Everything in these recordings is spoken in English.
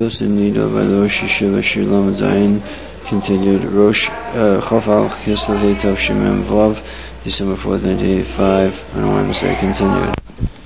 in Nido by the Rosh Yeshiva Shir Lamed Zayin continued Rosh Chof Al Kislev Tov Shemem Vav, December 4th, 1985, on Wednesday continued.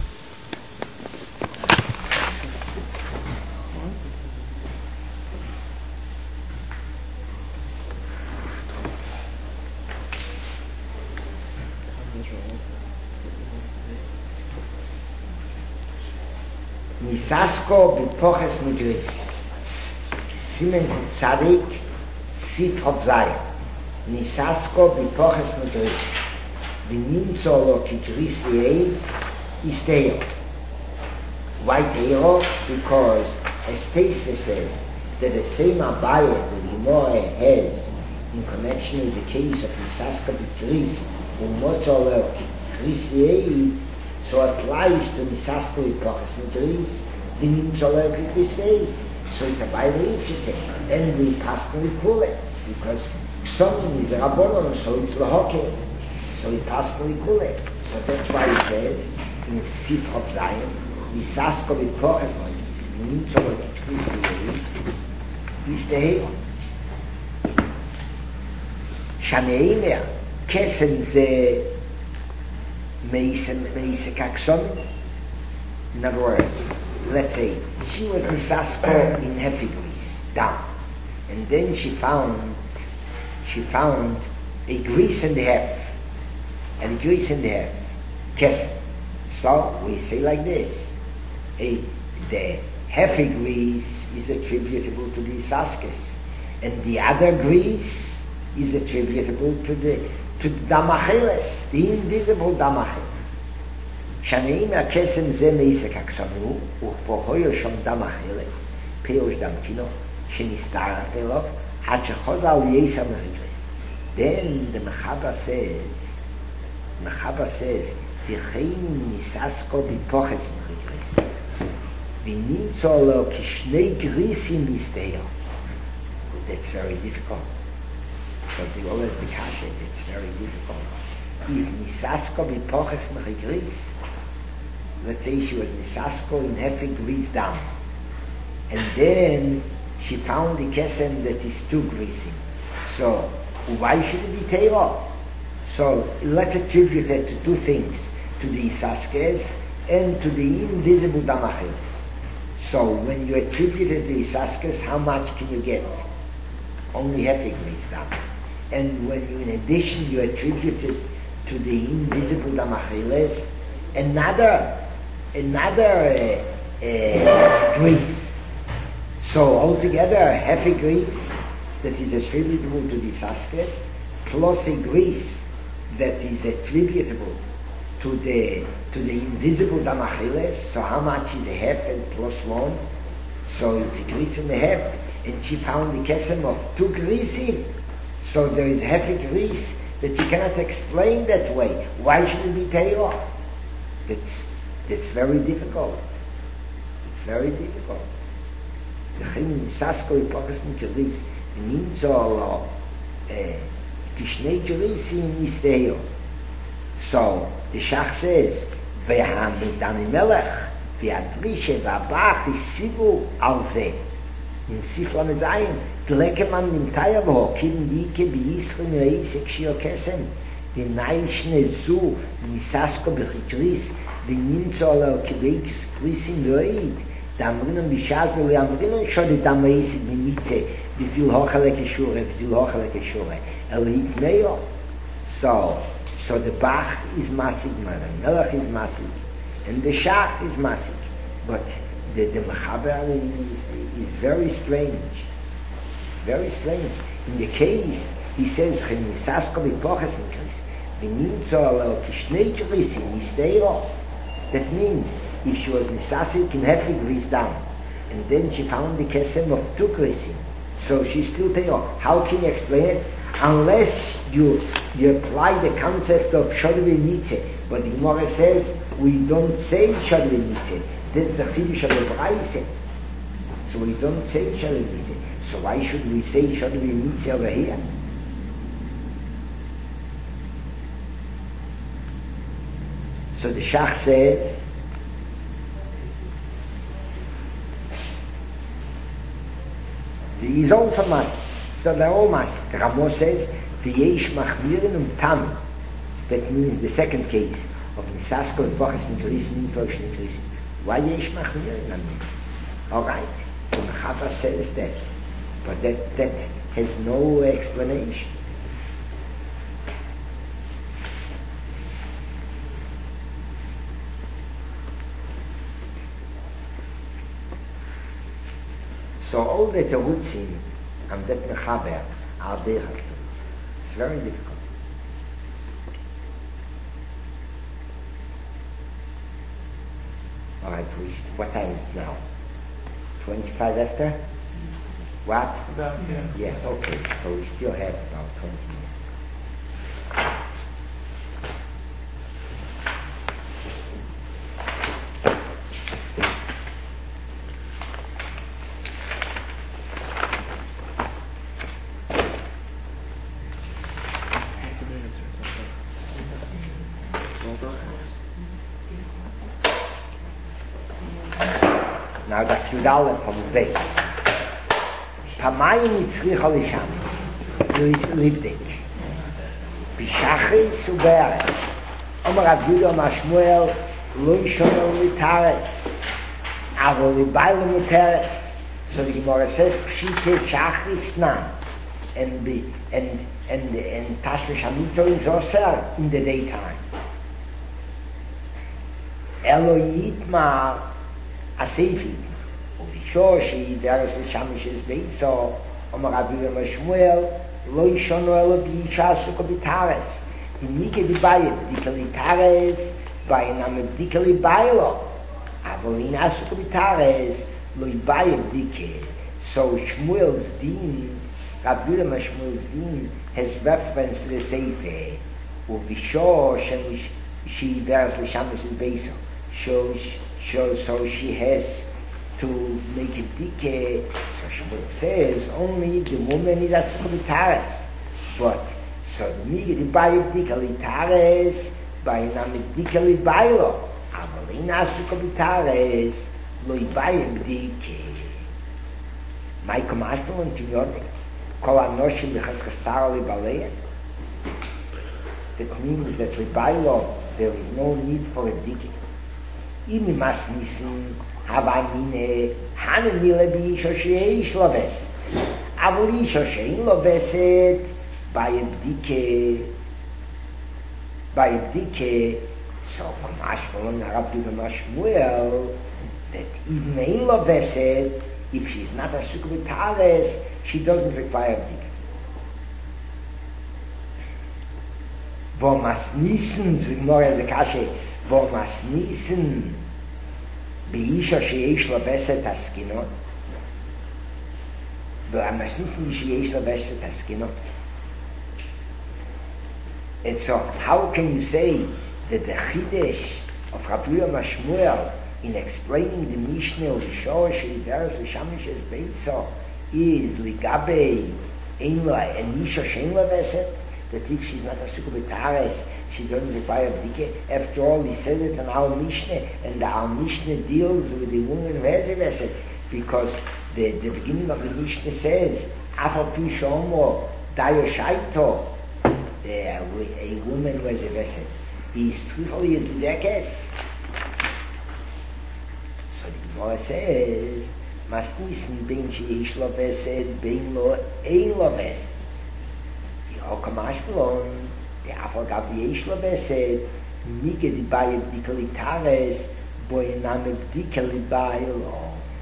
Nisasko b'poches mudris Simen Tzadik Sif Hobzai Nisasko b'poches mudris V'nimtzo lo kitris li'ei Isteo. Why Teo? Because Estesa says that the same abaya that Gemara has in connection with the case of Nisasko b'tris U'motzo lo kitris li'ei, so applies to Nisasko b'poches mudris the Nimtzolel Kitrisei. So it's a Bailei and we personally pull it because some is a Rabbonon, so it's Lahoke, so we personally pull it. So that's why it says in Sif of Zion, Nisasko b'poches Nimtzolel Kitrisei is the Heon. Shaneimer Kesen ze Meise Kakson. In other words, let's say she was Nisasko in Happy Greece, down, and then she found a grease in the half, and a grease in the half, Kesed. So we say like this: the happy grease is attributable to the Isaskes, and the other grease is attributable to the Damacheles, the invisible Damacheles. Shaneim akesem ze meisek aksanu upohoyo shom dam acheles peush dam kino shenistarat elov had shechod al yesam regres. Then the Mechaba says v'chein nisasko b'poches regres v'nimtzo lo kishnei grisim listeyo. That's very difficult. So they always be kashed. It's very difficult. If nisasko b'poches regres, let's say she was Nisasko in having grease down, and then she found the kesem that is too greasy. So why should it be Teira? So let's attribute it to two things, to the Isaskes and to the invisible Damacheles. So when you attributed the Isaskes, how much can you get? Only having grease down. And when you, in addition, you attributed to the invisible Damacheles another grease. So altogether, heavy grease that is attributable to the Isaskes, plus a grease that is attributable to the invisible Damacheles. So how much is a half and plus one? So it's a grease and a half, and she found the kesem of two greases. So there is heavy grease that you cannot explain that way. Why should it be Teirah? It's very difficult. It's very difficult. The Chim Nisasko B'poches Mudris Nimtzo Kishnei Gerisim Nisteyo. So the Shach says V'hamidani Melech V'adrishe V'abach Isivu Al Zeh in Sif Lamed Zayin Tlekeman Nimtaya V'ho Kim Dike B'Yisrim Reisek Shio Kesem V'nayishne Zu Nisasko B'chitris the Nimtzol Kibekis Krisim Loid, Damrinon Bishazol Yamrinon Shod Damaisid Mimitze, Bizil Hochele Keshure, Elit Meyo. So the Bach is Masig, the Melech is Masig, and the Shach is Masig. But the Mechaber is very strange. Very strange. In the case, he says, Chenisasko B'poches Mikris, the Nimtzol Kishnei Krisim Nisteiro. That means if she was Nisasik in heavy grease down, and then she found the kesem of two greasing, so she's still Teirah. How can you explain it? Unless you apply the concept of Shodvi Nitze. But the Gemara says we don't say Shodvi Nitze. That's the Chidush of the Braise. So we don't say Shodvi Nitze. So why should we say Shodvi Nitze over here? So the Shach says He's also master. So they're all master. The Ramo says, V'yesh machmirin tam. That means the second case of Nisasko, Bochas, Nikolisen, Nikolisen, Nikolisen. Why yesh machmirin? Alright. The Mechaber says that. But that has no explanation. So all the Terutzim and that Mechaber are there. It's very difficult. Alright, what time is it now? 25 after? What? About, yeah. Yes, okay. So we still have about 20 minutes. Now the Yudala from the base. Pamayim Yitzrich Alisham. Lived it. Bishachis Uberet. Omer Rav Yudah Mashmuel Lo Yishono Mitares. Avo Libaylo Mitares. So the Gemara says Pshite Shachis Nam. And Tashmish Hamito is Oser in the daytime. Elo Yitmar Asefi. Shoshi, there is the Shamish's Beitzo, Omer Rav Yudah Mashmuel, Lo Yishono Elo B'Yisha Suko B'Tares. Inike Dibayet, Dikali Tares, Bayinam Dikali Baylo. Avolina Suko B'Tares, Lo Yibayet Dike. So Shmuel's Din, Rav Yudah Mashmuel's Din, has reference to the Sefer, Ubisho she bears the Shamish's Beitzo. So she has to make it decay. So Shmuel says only the woman is asukah b'tares. But so the migid bayit dikali tares by namid dikali baylo. Avalin asukah b'tares lo yibayim decay. My commercial and tinyodik kol anoshim b'chaskastar libaleya. That means that libaylo there is no need for a decay. Imi mas nisin Havamine Hananile Bisho Sheish Loveset. Avulisho Shein Loveset by a decay. So Mashmuel and Rav Yudah Mashmuel that even in Loveset, if she's not a Sukubitares, she doesn't require decay. Vomas Nissen, to ignore the Kashe, Vomas Nissen. באישה שיש לבשת הסקינות והמסניף שיש לבשת הסקינות. And so how can you say that the Chidesh of Rav Yudah Mashmuel in explaining the Mishnah of the Shor Sheideres L'Shamish's Beitzo is Ligabe Einla and Isha Shein Leveset, that if she's not a Sukkah B'Tares she doesn't require B'dike. After all, he says it in our Mishnah, and our Mishnah deals with the woman who has a Veset, because the beginning of the Mishnah says, Afal Pi Shomo Dayo Shaito, a woman who has a Veset. He's truthfully a Dudekes. So the Gemara says, Masnisen Ben Sheish Lo Veset, Ben Lo Ein Lo Veset. Yoka Mashmalon, the Afal Gabi Yeshla said, Nike di Bayet Dikali Tares, Boyaname Dikali Baylo.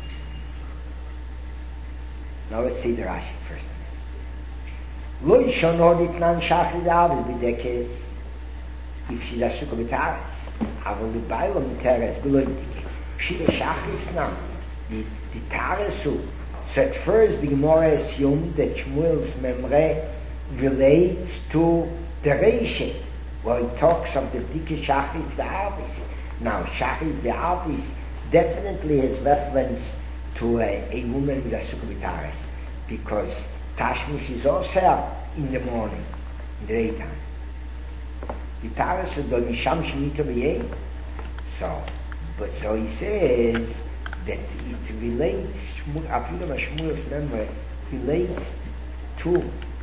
Now let's see the Rashi first. Lo Yishonodit Nan Shachid Avis Bidekes, if she's a Sukkah B'Tares, Aval di Baylo B'Tares, Beloitike. She's a Shachis Nam, the Taresu. So at first the Gemara assumed that Shmuel's Memre relates to the Reishe, where he talks of the Dike Shachis V'Avis. Now, Shachis V'Avis definitely has reference to a woman with a Sukkah B'Tares, because Tashmish is also in the morning, in the daytime. The Tares is the Misham Shemitah B'Yeh. So he says that it relates, Rav Yudah Mashmuel's memory relates to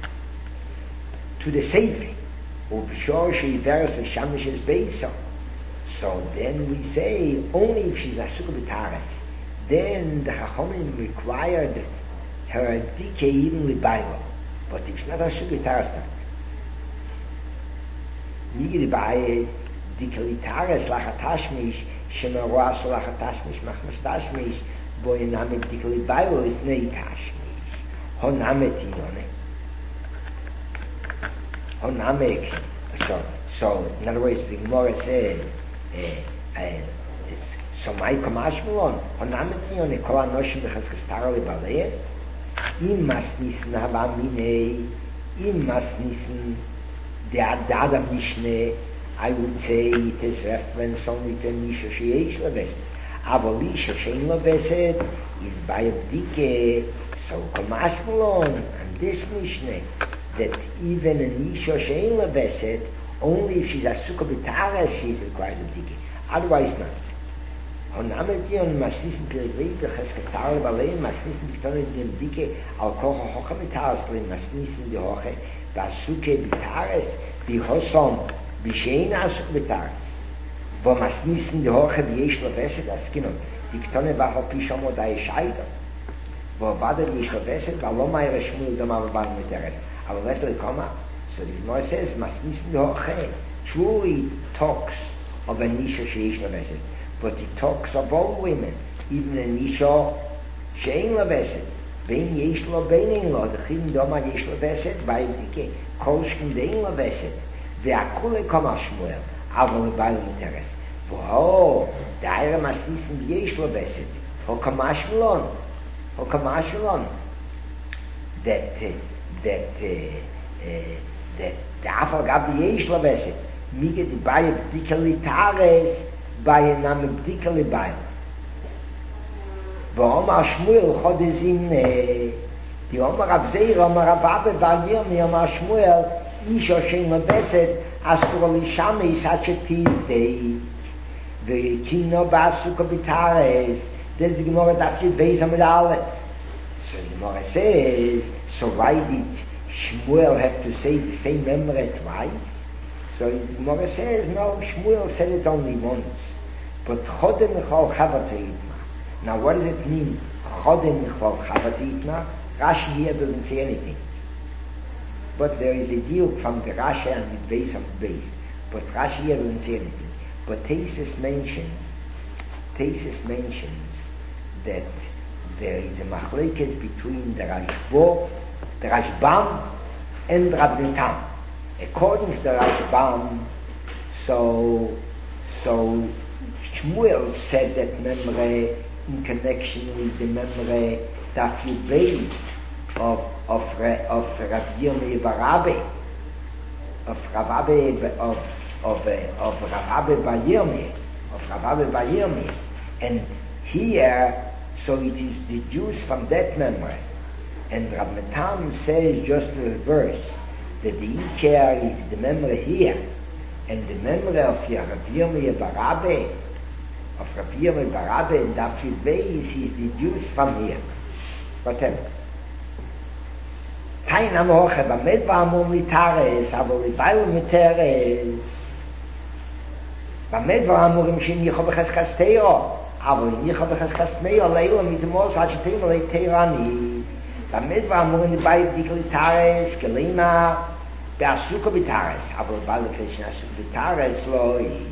the Sefer. Ubishor she'iveres v'shamish es beiso. So then we say, only if she's Asuk B'tares, then the Chachomim required her dike even with Bible. But if she's not Asuk B'tares, Nigri Baye, dike Litares lachatashmish, shemero aso lachatashmish, machmas tashmish, bo iname dike Libible is nei tashmish. Honame tinone. Honame. So, in other words, the Gemara says, so my kamashmulon, honame tinone, kol anoshim b'chazkastara libaleya, im mas nissen hava minei, im mas nissen, the Adam Mishne, I would say it is reference only to Nisha Sheish Leveset. Avo Lisha Shein Leveset is by a dike, so Kamashmalon, and this Mishne, that even a Nisha Shein Leveset, only if she's a Sukkah B'Taras, she is required a dike. Otherwise not. Honametiyon Masnissen Pilegrit, the Cheskatar Balein, Masnissen B'Tonet Dim Dike, Al Kocha Hocha B'Taras, Masnissen Di Hoche, Basuke B'Tares, B'Hosom, B'Shein Asuk B'Tares. Wo Masnissen Di Hoche B'Yesh Leveset, das Kinon, die Ktone Bacho Pishom Odai Scheidon. Wo Bade B'Yesh Leveset, V'Alo Meire Shmuel Dom Avaban B'Teres. Aber let's come up. So this Gemara says, Masnissen Di Hoche truly talks of a Nisha Sheyesh Leveset, but it talks of all women, even a Nisha Shein Leveset. בין יש לו בין אין לו, דחים דומה יש לו בסת, בעידיקי, כל שכם דין לו בסת, והכול לקום השמואל, אבל לבעל מטרס. והוא, דהירה מסניסן יש לו בסת, הוא כמה שמלון, דאף על גב יש לו בסת, מיגה דבעי בדיקה ליטרס, בעי נמי בדיקה לבעי. ואומר שמואל חודזים די אומר רב זעיר אומר רב אבא ואני אומר שמואל איש שאין לבסת אסור לשמש עד שתיזדי וכינו בעסוקה בטרס das the Gemara that you base on it. So the Gemara says, so why did Shmuel have to say the same memory twice? So the Gemara says, no, Shmuel said it only once. But Chodem Nechol Chavat Eitma. Now what does it mean? Chodem Nechol Chavat Eitma? Rashi here doesn't say anything. But there is a deal from the Rashi and the base of the base. But Rashi here doesn't say anything. But Tesis mentions that there is a machlekes between the Rashbo, the Rashbam, and Rabbi Tam. According to the Rashbam, so Shmuel said that memory in connection with the memory that you base of Rabbi Yirmiyah Barabe, of Rabbi Bayirmiyah, and here, so it is deduced from that memory. And Rabbi Tam says just the reverse, that the Ikar is the memory here, and the memory of Rabbi Yirmiyah Barabe, and Daf Yudbeis is deduced from here. Whatever. Kein am Hoche, Bamed V'amur Mitares, aber Libayl Mitares. Bamed V'amur im Shin Yichov B'cheskas Teiro, aber Yichov B'cheskas Meir, Leila mit dem Mos, Hachetrim Lei Teirani. Bamed V'amur in Libayl Mitares, Gelima, Be'asuka Mitares, aber Libayl Mitares, Loi.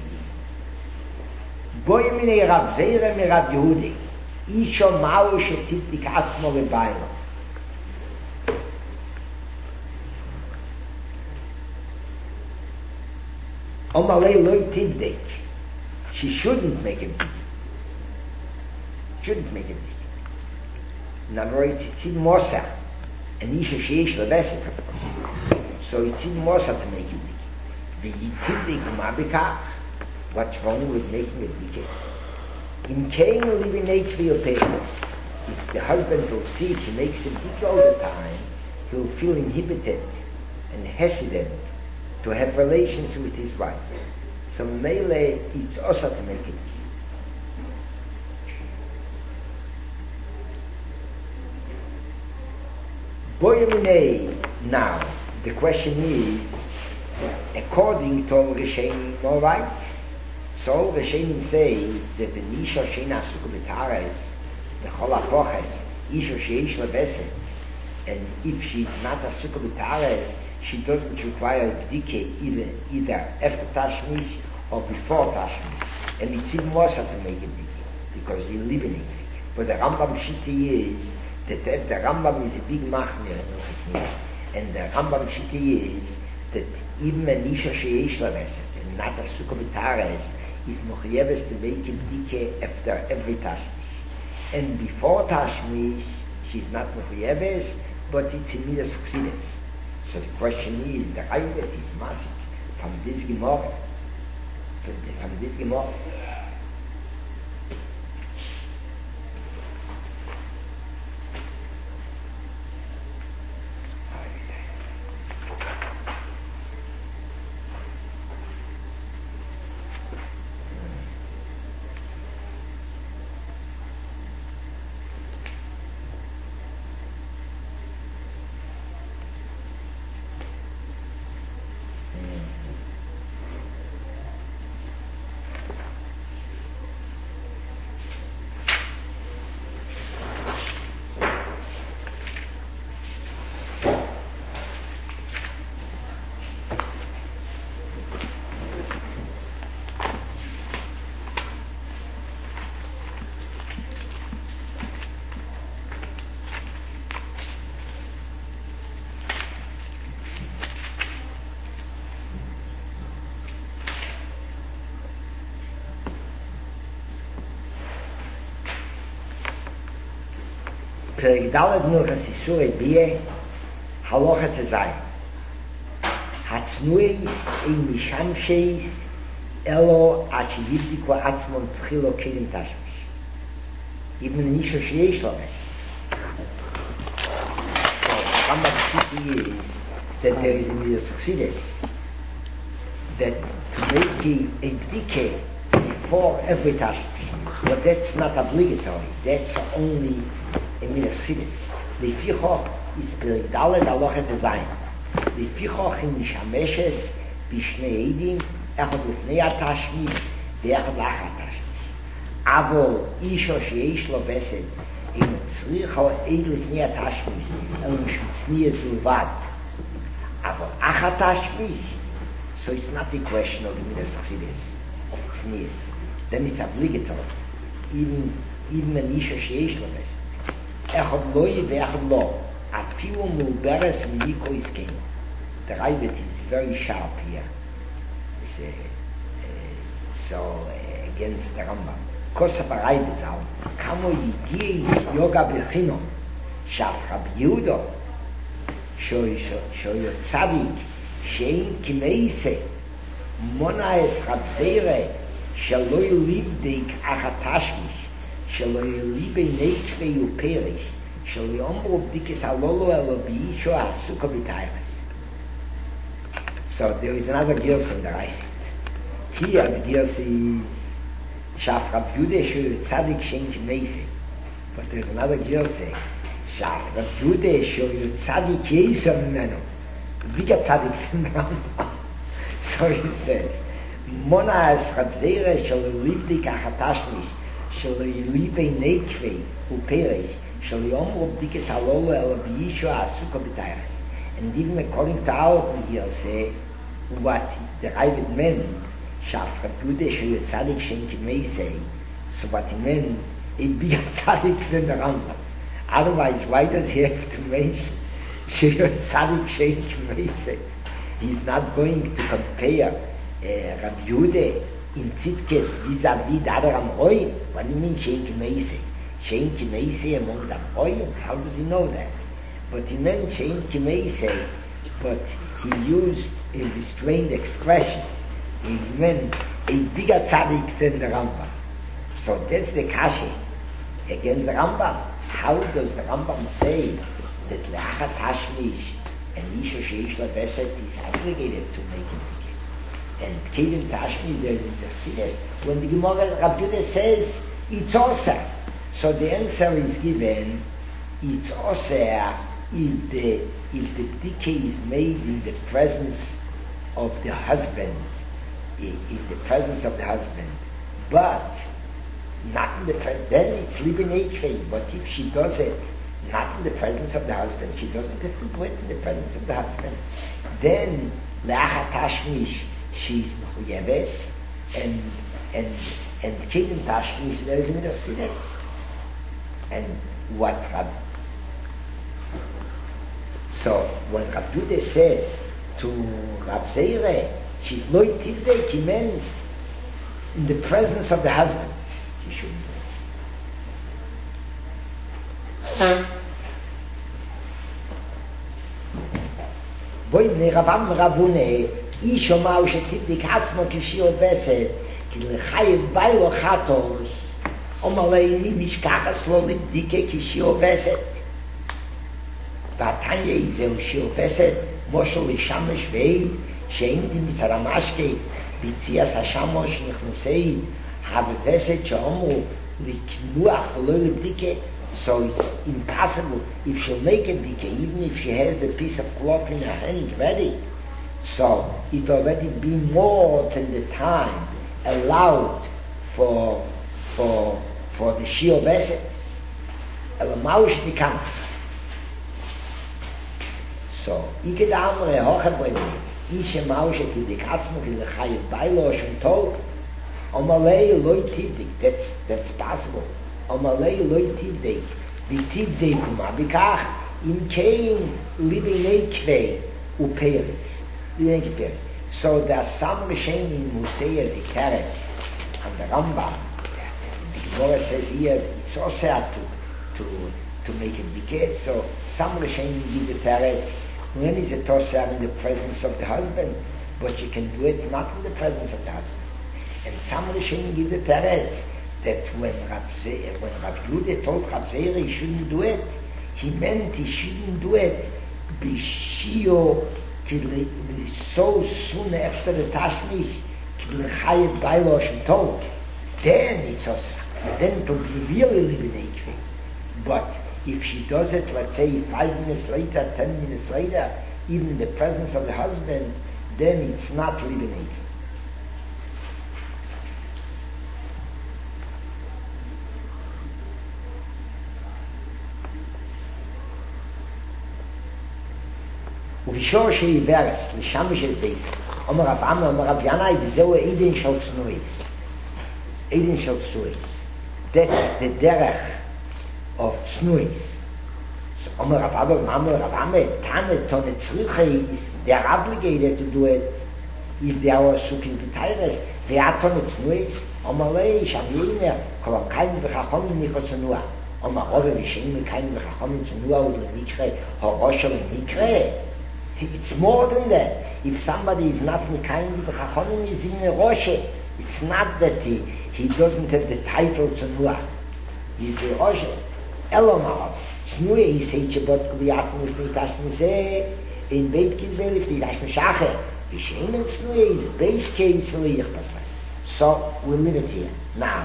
Boi Minei Rav Zeira mi Rav Yehudi, Isho Mau Shetiktik Atzmo Libayl. Omalei loy tiddik. She shouldn't make a big. In other words, it's in Mosa. And Isha Sheish Leveset. So it's in Mosa to make it big. The tiddik umabika. What's wrong with making it big? In Cain living age for your parents. If the husband will see she makes it big all the time, he'll feel inhibited and hesitant to have relations with his wife. So Mele, it's also to make it. Now, the question is, according to Rishonim, all right? So Rishonim say that the Nisha Sheina Sukkah B'Tares, the Chol HaPoches, Isha Sheish Leveset, and if she's not a Sukkah B'Tares, she doesn't require Bdike either after Tashmish or before Tashmish. And it's even worse to make a Bdike, because you live in it. But the Rambam Shitti is that the Rambam is a big machmir, and the Rambam Shitti is that even a Nisha Sheish Leveset, and not a Sukkah B'Tares, is Mochayeves to make a Bdike after every Tashmish. And before Tashmish, she's not Mochayeves, but it's in Midas Chsidis. So the question is, the Raivet is massive from this Gemara. From this Gemara. Perek Dalet Milchas Isurei Biyeh, Halacha Tezayim. Hatznui ein mishamsheis elo ad sheyibdiku atzmon tchilo kelim tashmish. Even the Nisha Sheish Laves. So, Rambam Shitti is that there is a Midas Chsidis, that to make a bdike before every tashmish, but that's not obligatory. That's only in Midas Chsidis. The Fichoch is Perek Dalet Halacha Tezayim. The Fichoch in Mishameshes Bishnei Eidim Echad Lifnei HaTashmish Ve'echad Lachar HaTashmish. Avol Isha Sheish Lo Vesed Ein Tzrich Ha'ed Lifnei HaTashmish El Mishmitznias Ulvad. Avol Achar Tashmish, so it's not a question of Midas Chsidis. Tznias. Then it's obligatory. Even an Isha Sheish Lo Vesed. Echad Loi Ve'echad Lo. Afilu Mulberes Miko Iskein. The Raivet is very sharp here. Against the Rambam. Kosa Raivet out. Kamo Yigiye Yoga Bechino. Shaf Rab Yehuda. Shoyo Tzadik. Shein Kimeise. Mona Es Rab Zeire. Shalo Yulibdik Achatashmish. Shalo Yulibe Neichve Yuperish. So there is another girls in the right. Here the girls is Shaf Rab Yude Shu Tzadik Shenk Meise. But there is another girl say Shaf Rab Yude Shu Tzadik Yesam Meno. Bigger Tzadik from Rambam. So he says Mona as Rab Zeire shall live the Kachatashmish shall live a Neichve Uperish. And even according to our here say what the Raivet meant, so what he meant, it be a tzaddik than the Rambam. Otherwise, why does he have to mention he's not going to compare Rabbi Yehuda in Tzidkes vis-a-vis the other Amroi. What do you mean Shein Meisei? Shein Kimeisei among the Amroim? How does he know that? But he meant Shein Kimeisei, but he used a restrained expression. He meant a bigger tzaddik than the Rambam. So that's the kasha against the Rambam. How does the Rambam say that Le'achat Tashmish and Isha Sheish Leveset is obligated to make it? And Kedim Tashmish, there is a Chsidis. When the Gemara Rabbi Yehuda says, it's Osa. So the answer is given, it's Osa if the decay is made in the presence of the husband, in the presence of the husband, but not in the presence, then it's libinate. But if she does it not in the presence of the husband, she doesn't have to do it in the presence of the husband, then le'achat tashmish, she's mechuyeves, and kidem tashmish, there is a midah sides. And what so when Rab Judah said to Rab Zeire, she's loy tivdei kimen in the presence of the husband, she shouldn't do it. Boy ne Rabam Rabune, ish omau shetivdik atzmo kishio beset, ki lechayev baylo chatos, omalei ni mishkachas lo libdike kishio beset. והתניה זהו שיופסת מושל לשמש ואין שאין דמצר המשקה ביציאס השמש נכנסי הבפסת שאומרו לקנוח ולא לבדיקה. So it's impossible if she'll make a dike, even if she has the piece of cloth in her hand ready. So it already be more than the time allowed for the shiur beset. Elamaush dikam. So, ich geht andere hoche bei mir. Ich mausche die Dikatzmuk in der Chayev Bailo schon tot. Omalei loi tivdik. That's possible. Omalei loi tivdik. Wie tivdik kuma bikach im kein libinei kvei uperis. Libinei kveris. So, there's some machine in Musea Dikeret and the Rambam. The Gemara says here, it's also sad to make it dikhet. So, some machine in the Teret. When is it tosar in the presence of the husband, but you can do it not in the presence of the husband. And some Rishonim give the teretz that when Rab Yehuda told Rab Zeire he shouldn't do it, he meant he shouldn't do it b'shio so soon after the tashmish k'lechayev bailo shem told. Then it's tosar. Then it will be really libinei kvi. But if she does it, let's say 5 minutes later, 10 minutes later, even in the presence of the husband, then it's not libinate. ובשור שעיברס, לשם של בית, אומר רב עמר, אומר רב ינאי, וזהו עדן של צנועיס. עדן של צנועיס. That's the derech of Snuis. So, Omer Rav Abba, Rav Ame, Tane, Tone, Tzriche, is they're obligated to do it if they are sucking the Tyrus. They are Tone, Snuis. Omer Lei, Shabiener, Kolam Kain, V'chachom, Nicho Tzenua. Omer Ove, Vishem, Kain, V'chachom, Tzenua, Ule Mikre, Horoshel, Mikre. It's more than that. If somebody is not Kain, V'chachom, is in a Roshe. It's not that he doesn't have the title Tzenua. He's a Roshe. Elomar, Snue is such a bot Kubiatmus Nitashmise, in Beit Kizbel, if the Dashmashache, Vishem and Snue is Beit Case for Yichtasle. So, we'll leave it here. Now,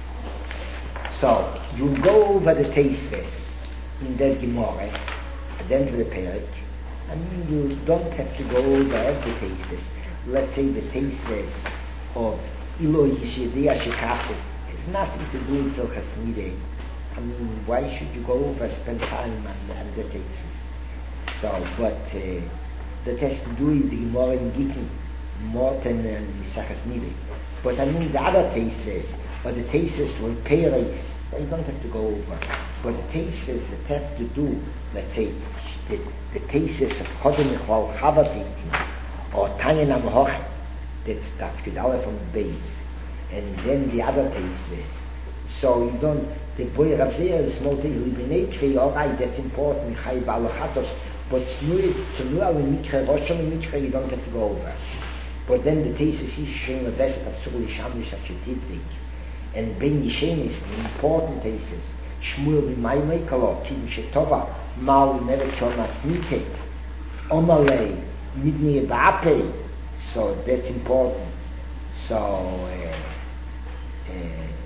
so, you go over the Teisves in that Gemara, and then to the Perek, and you don't have to go over the Teisves. Let's say the Teisves of Ilo Yishidea Shekafet has nothing to do with Hilchas Nidei. I mean, why should you go over spend time on the tesis? So, but that has to do with the Gemara in Gittin, more than Misachas Nidei. But I mean the other tesis, or the tesis like Peres, you don't have to go over. But the tesis that have to do, let's say, the tesis of Chodem Echval Chavati, or Tanya Namahoch, that's Kedala from the base, and then the other tesis. So you don't. The boy Rav Zeire is small thing, libinei all right, that's important, Chai Balachatos, but Tznua Mikre, Rosham Mikre, you don't have to go over. But then the thesis is showing the best of Tzul Shamish Achititlik. And Ben Yishem is the important thesis. Shmuel B'mai Meikalo, Kim Shetova, Mal Nevechonas Nike, Omalei, Midnei Ba'apei. So that's important. So,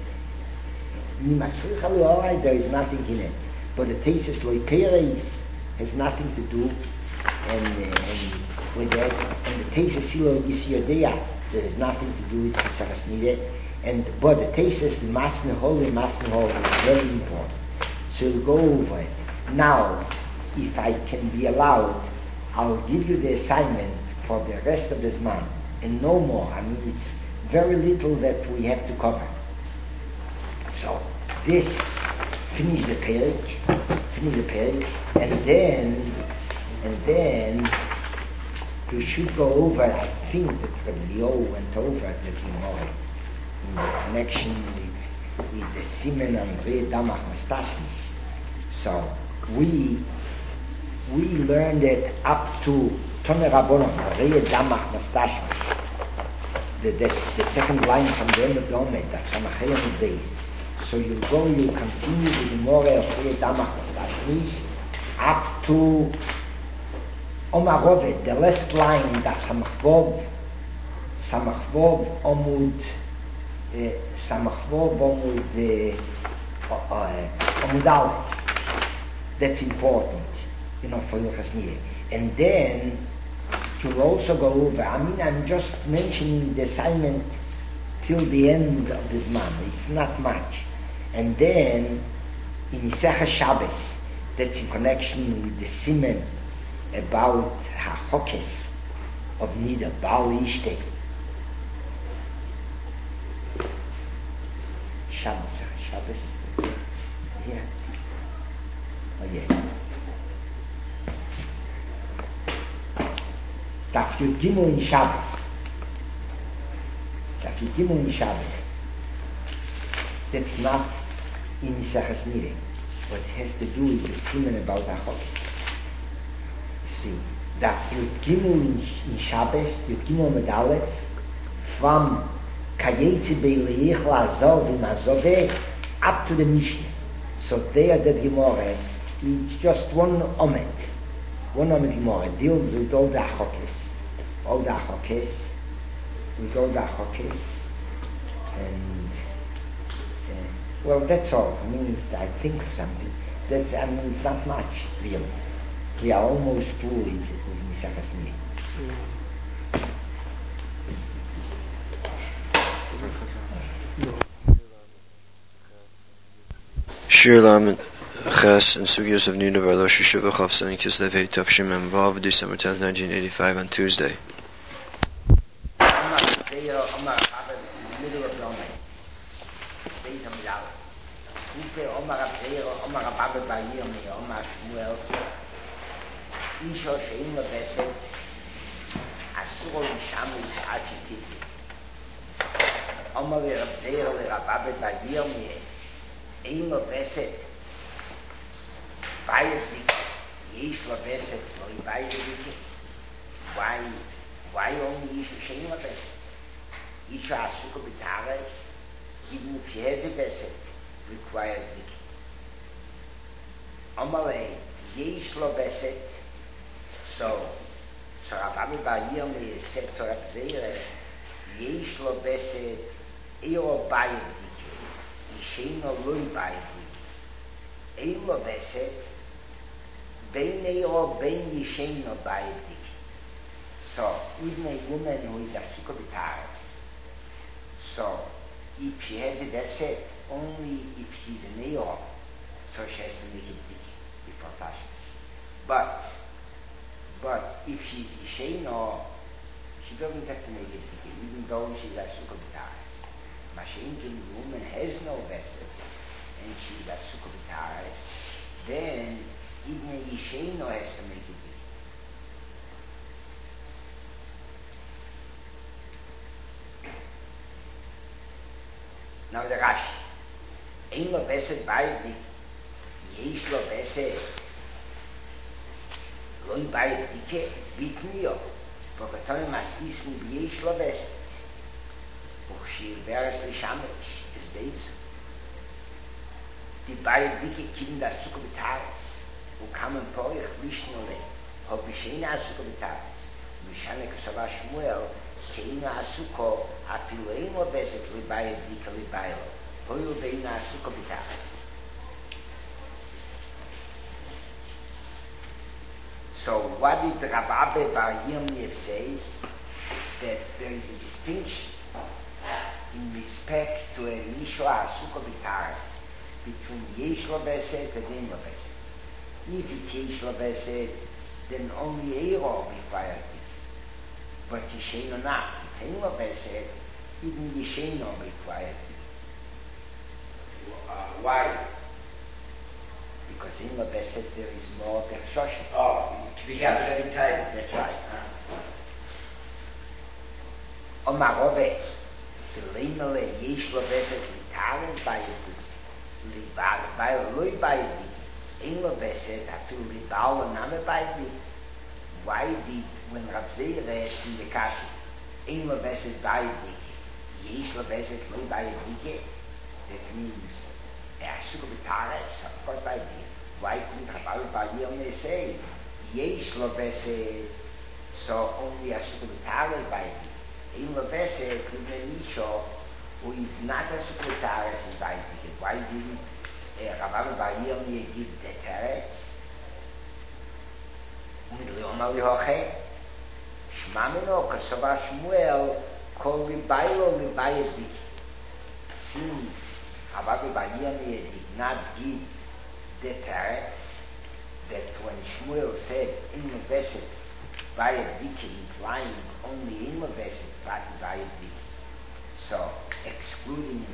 all right, there is nothing in it. But the thesis Loi Peres, has nothing to do and with that. And the Tesis Silo is Yodea, that has nothing to do with Pesachas Nideh. But the Tesis, the Masne Hol is very important. So we'll go over it. Now, if I can be allowed, I'll give you the assignment for the rest of this month, and no more. I mean, it's very little that we have to cover. So, this, finish the page, and then we should go over, I think that Rabbi Leo went over the Gemara in the connection with the Simen and Re Damach Mastashmish. So, we learned it up to Tomer Rabbonon, Re Damach Mastashmish. The second line from the end of the Omed, that's Samachayim days. So you continue with the more of Re Damach Mastashmish up to Omarovet, the last line, that Samachvov Omud Aleph. That's important, for Hilchos Nideh. And then you'll also go over, I'm just mentioning the assignment till the end of this month. It's not much. And then in Mesechus Shabbos, that's in connection with the Simen about HaChokes of Nideh, Baal Ishtek. Shabbos. Yeah. Oh yeah. Daf Yud Gimel in Shabbos. That's not in Mesechus Nideh, but it has to do with the statement about HaChokes. See, Daf Yud Gimel in Shabbos, Yud Gimel Medalef, from Kayetzi Be'Leiich La'azov V'Mazoveh up to the Mishnah. So there the Gemara, it's just one Omed Gemara, deals with all the Achokes, and well, that's all. I mean, I think of something. It's not much, really. We are almost through with Mesechus Nideh. Shir Lamed Ches and Sugyos of Nideh Rosh Hashiva Chavsan and Kislev Hey Tavshim Vav, December 10th, 1985, on Tuesday. אין לו בסת ביידיק יש לו בסת לא ביידיק why only is שאין לו בסת איש עסוק בטרס even if he has a בסת required dik אמרי יש לו בסת so רבי בעיר מסקטור הבזירה יש לו בסת אירו ביידיק Sheino loy baydi. Eilo beset, bein eilo bein yisheino baydi. So, even a woman who is a psychobitaris, so if she has a beset, only if she's an eilo, so she has to make it dik before Tashmish. But if she's yisheino, she doesn't have to make it dik, even though she's a psychobitaris. Mashiach woman has no vessel and she's a sukkobitaris, then even a yisheino has to make it big. Now the Rashi, ein lo beset baidik, yesh lo beset, lo baidike bitniyo, v'katonim astisni b'yesh lo beset. She variously shamish is days. Die beiden dicke Kinder Sukkobitaris, wo kamen Porich Vishnole, hob Bishena Sukkobitaris, Mishane Kasava Shmuel, Keina Asuko, Apilueimo Beset Libayet Dika Libaylo, Hoyu Beina Sukkobitaris. So what did Rabbi Bar Yirmiyah says? That there is a distinction in respect to a Nishla Asukah B'Taras between Yesh Lo Besed and Ein Lo Besed. If it's Yesh Lo Besed, then only Eiro requires it. But Yisheino not. If Ein Lo Besed, even Yisheino requires it. Why? Because in the Besed there is more Gershoshin. Oh, to be at the same time. That's right. Omar Robes, the Leimele Yesh Lo Besed L'Taren Bayedi, Libal Bayo Loi Bayedi, Ein Lo Besed Atu Libal Name Bayedi. Why did, when Rav Zeir asked in the Kashi, Ein Lo Besed Bayedi, Yesh Lo Besed Loi Bayedi, that means Asukah B'Taras, of course by the why didn't Rabbi Bar Yirmiyah say Yesh Lo Besed, so only Asukah B'Taras by the Ein Lo Besed L'Bnei Nisho, who is not Asukah B'Taras is by the why didn't Rabbi Bar Yirmiyah give the Teretz? Umidlioma Lihoche Shmamino Kasova Shmuel Kol Libaylo Libayedi. Since Rabbi Bar Yirmiyah did not give the Teretz, that when Shmuel said in the Besed by a Dike, implying only in the Besed by a Dike. So excluding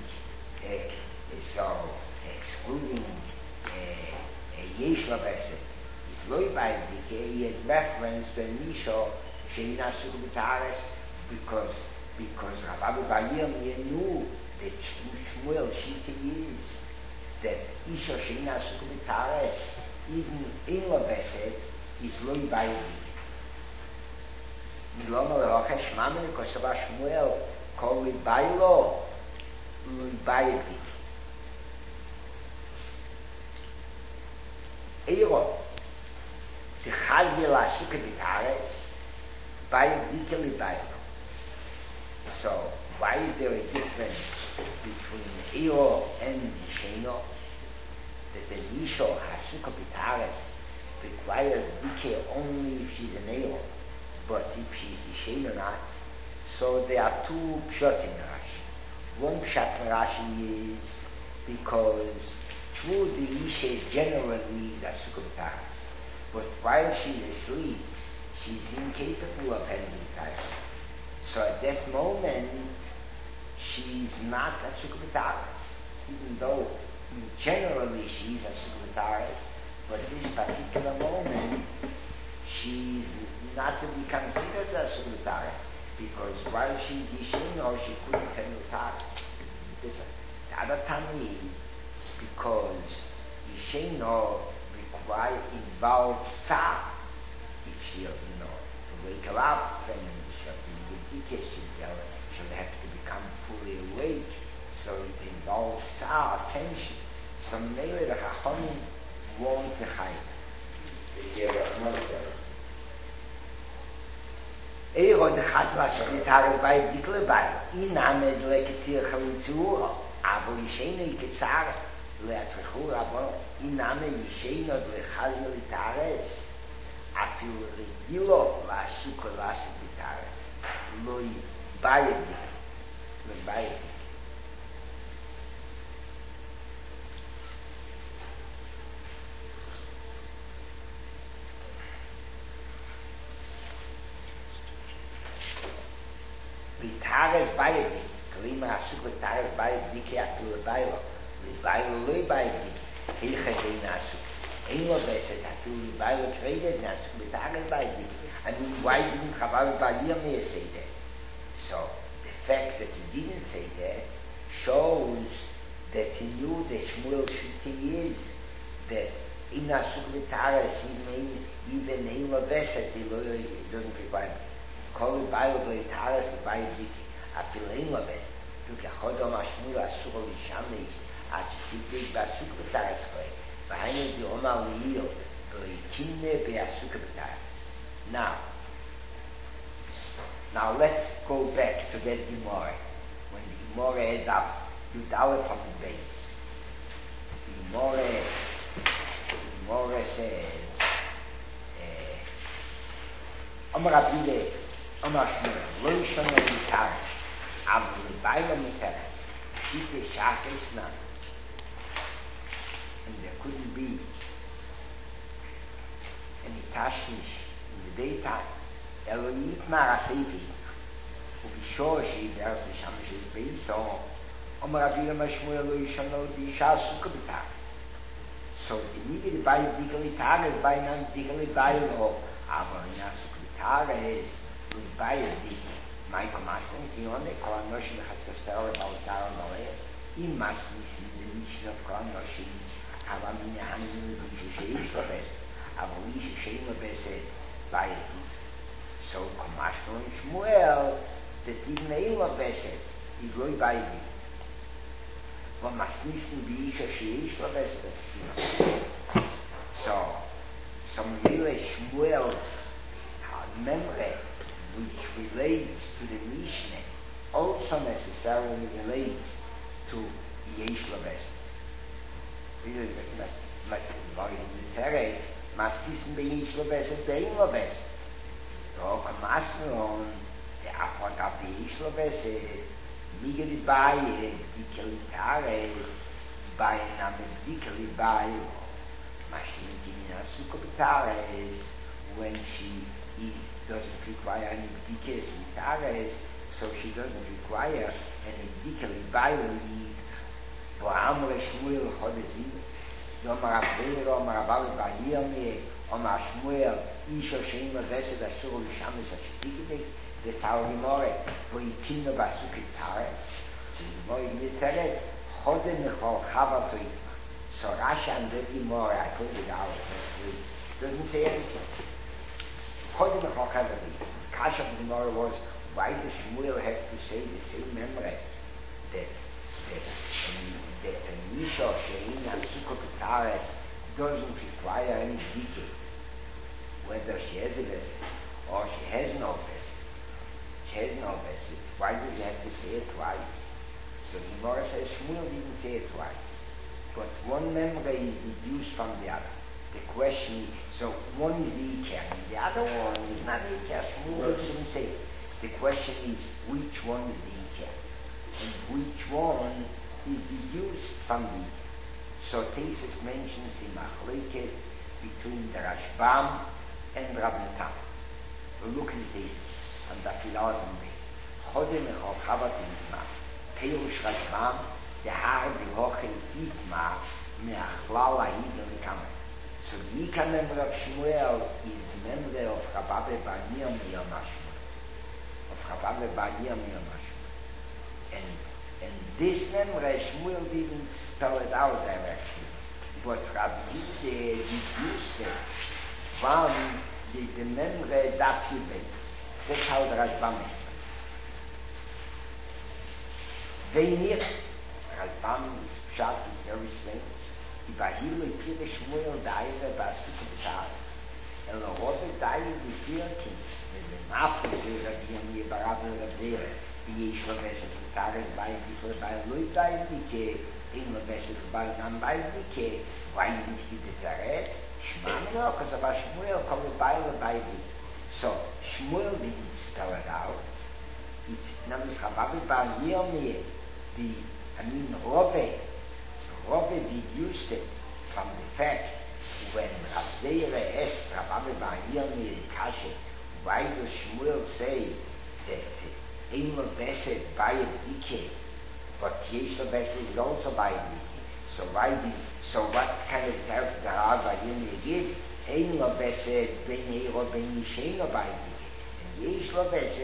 Yesh Lo Besed is Loi by a Dike, he had referenced the Nisho Sheina Asukah B'Taras because Rabbi Bar Yirmiyah knew that Shmuel Shita is that Isha Sheina Asukah B'Taras, even in Lo Besed, is Loi Bayedi. Miloma Lehoche Shmamen Kosova Shmuel Kol Libaylo Loi Bayedi. Eiro the Chazil Asukah B'Taras Bayedi Ke Libaylo. So why is there a difference between Eiro and Yisheino? That the Nisho Asukah B'Taras requires Dike only if she's an Eiro, but if she's Yisheino not. So there are two pshat in Rashi. One pshat in Rashi is because true the Isha generally is Asukah B'Taras, but while she's asleep, she's incapable of handling Taras. So at that moment, she's not Asukah B'Taras, even though generally she's Asukah B'Taras, but this particular moment, she's not to be considered Asukah B'Taras, because while she's Yisheino, she couldn't handle Taras. The other time is because Yisheino involves Sa. If she, to wake her up and she'll have to become fully awake. So it involves attention. So maybe the Chachamim won't hide. Eiro the Chazla Shalitar by Dikle by Inamed Leketir Chalitzu, Avo Yisheino Iketzar, Leatrichur Avo, Inamed Yisheino Lechazla Litares, Afil Regilo Lasukah Lasukah Loi Bayedi. Loi Bayedi. Tares Bayedi, Kalima Asukah Tares Bayedi, Dike Atul Baylo, Baylo Loi Bayedi, Hilcha Shein Asukah, Ein Lo Besed Atul Baylo traded Asukah Tares Bayedi. I mean, why didn't Rabbi Bar Yirmiyah say that? So the fact that he didn't say that shows that he knew that Shmuel Shiti is that in Asukah Tares even Ein Lo Besed it doesn't require. Kol Baylo Loi Tares Bayedi. Afil Ein Lo Besed. Look at Chodom Shmuel Asukah Lishamesh as he did Asukah B'Taras Choy. V'hainu the Omar Liyil V'Ikimne Be'Asukah B'Taras. Now let's go back to that Gemara. When the Gemara is up, you dalet from the base. The Gemara says, Amar Abile, Amar Shmuel, Lo Yishon El Yitar, Abu Lebayla Miter, Shite Shachis Nan. And there couldn't be any tashmish in the daytime. Elohim Marasevi, who be sure she bears the Shamash's base, so Amar Abile Mashmuel Lo Yishon El Yishar Sukkah. So immediately by digitally target by non digitally dialogue, aber in a secretary is by the my commandment, the only notion has to tell about Darren Malay. He must see the mission of Kronoshi, have a mini handling which is for best, have a least shame of best by it. So commandment Shmuel, the name of best is going by it. Man must listen, wie ich es verbessert. So, some really Shmuel's memory, which relates to the Mishnah, also necessarily relates to Yesh Laves. Really, must in the Teres, must listen, wie Yesh Laves, Dein Laves. So, Kamasnon, the Apot of the Yesh Laves, Migri Baye, Dikalitare, Baye Name Dikalibaye, Machine Kimina Sukobitares, when she doesn't require any Dikes, so she doesn't require any Dikalibaye need. Boamre Shmuel Chodezin, Yomar Abdeir, Omar Abal Bayirme, Omar Shmuel, Isha Shema Vesed Ashur Vishamis Ashtikidek, the Taurimore, for you kinder Basuki Tares, so you know, Teret, Hode Mechol Chavatoi. So Rasha and Devi More, I put it out, doesn't say anything. Hode Mechol Chavatoi. Kasha of the More was, why does Shmuel have to say the same memory that Nisha Shein and Sukkot Tares doesn't require any decay, whether she has a vessel or she has no vessel. Why does he have to say it twice? So the Gemara says Shmuel didn't say it twice. But one memory is deduced from the other. The question is, so one is the Ikea, and the other one is not the Ikea. Shmuel didn't say it. The question is, which one is the Ikea? And which one is deduced from the Ikea? So Tesis mentions in Machlekes between the Rashbam and Rabbi Tam. Look at Tesis. And the Philadelphia Bay. Chodem echol chavat itma. Peirush Rashbam, the har bihochel itma, me'achlal ha'idel v'kamer. So the Ika member of Shmuel is the member of Chababe Ba'nir Miyam Shmuel. Of Chababe Ba'nir Miyam Shmuel. And this member, Shmuel didn't spell it out directly. But Rabbi deduced it from the member that he made. That's how the Rashbam is. Veinir, Rashbam's pshat is very strange. Ibahilo ikire Shmuel daive basuke b'tares. Elohove daive b'firkin. V'mafu v'rabiyam yebarav v'rabdere. V'yesh v'veset b'tares b'ayim b'fir b'ayim loy daive b'ke. Ein v'veset b'ayim nam b'ayim b'ke. V'ayim b'ki b'tares. Shmamino, because of Shmuel, kol v'bayim b'ayim. So, Shmuel didn't spell it out. Numbers Chababi Bar Yirmiyeh, Rove deduced it from the fact when Rav Zeire asked Chababi Bar Yirmiyeh Kashe, why does Shmuel say that Ein Lebeset Bayed Dike, but Yesh Lebeset is also Bayed Dike? So what kind of character did Rav Yirmiyeh give? Ein Lebeset Ben Eiro Ben Yishein Bayed Dike.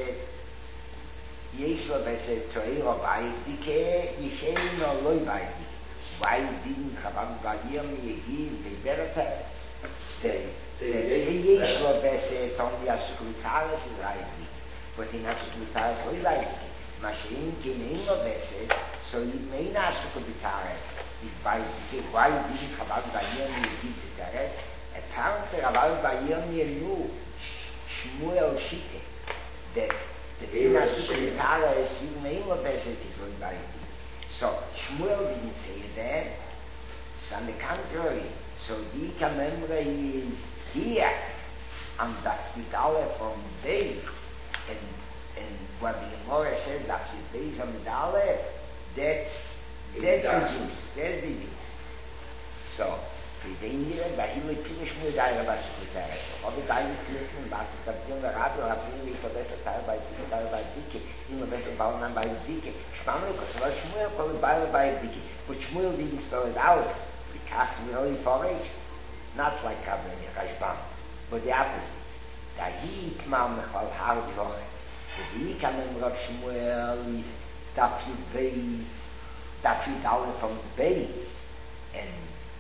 Yesh Lebeset Toiro Bayed Dike, Yishein or Loi Bayed Dike. Why didn't Chabam Yirmiyeh give the better text? The Yesh Lebeset on the Asukutaris is Bayed Dike, but in Asukutaris Loi Bayed Dike. Mashein Ein Lebeset, so you may not Asukutaris is Bayed Dike. Why didn't Chabam Yirmiyeh give the text? Apparently, Rabbi Yirmiyeh knew Shmuel Shite that the Tara is even name of Beset is going by. So Shmuel didn't say it there. So on the contrary, so the Ika memory is here. and that Yudale from days, and what the Gemara says that the days on Yudale, that's reduced, that's the use. So, für den hier, da hier wird viel Schmur da, was ich sage. Aber da hier klicken, was ich sage, der Radio hat irgendwie verbessert, teilweise dicke, immer besser bauen an bei dicke. Spannend, was Schmur, bei dicke. But Shmuel didn't spell it out. We cast really for it. Not like Kabbalah Rashbam, but the opposite. Da hier kmam mechal hard hoch. The hier kam in Rav Shmuel is that you base, that you down from base, and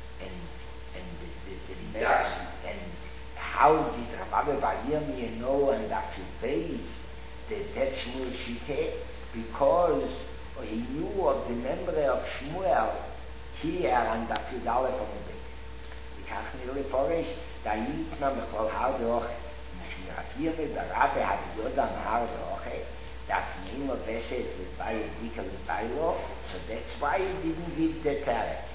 how did Rabbi Bayim know and that you base that Shmuel Shiteh? Because he knew of the memory of Shmuel here and that you down from the base. We can't really forest. Da hier kmam mechal hard hoch. Hier mit der Rabbi hat Yoda hard hoch. That name of Esed with by a deacon with Bailo, so that's why he didn't give the teretz.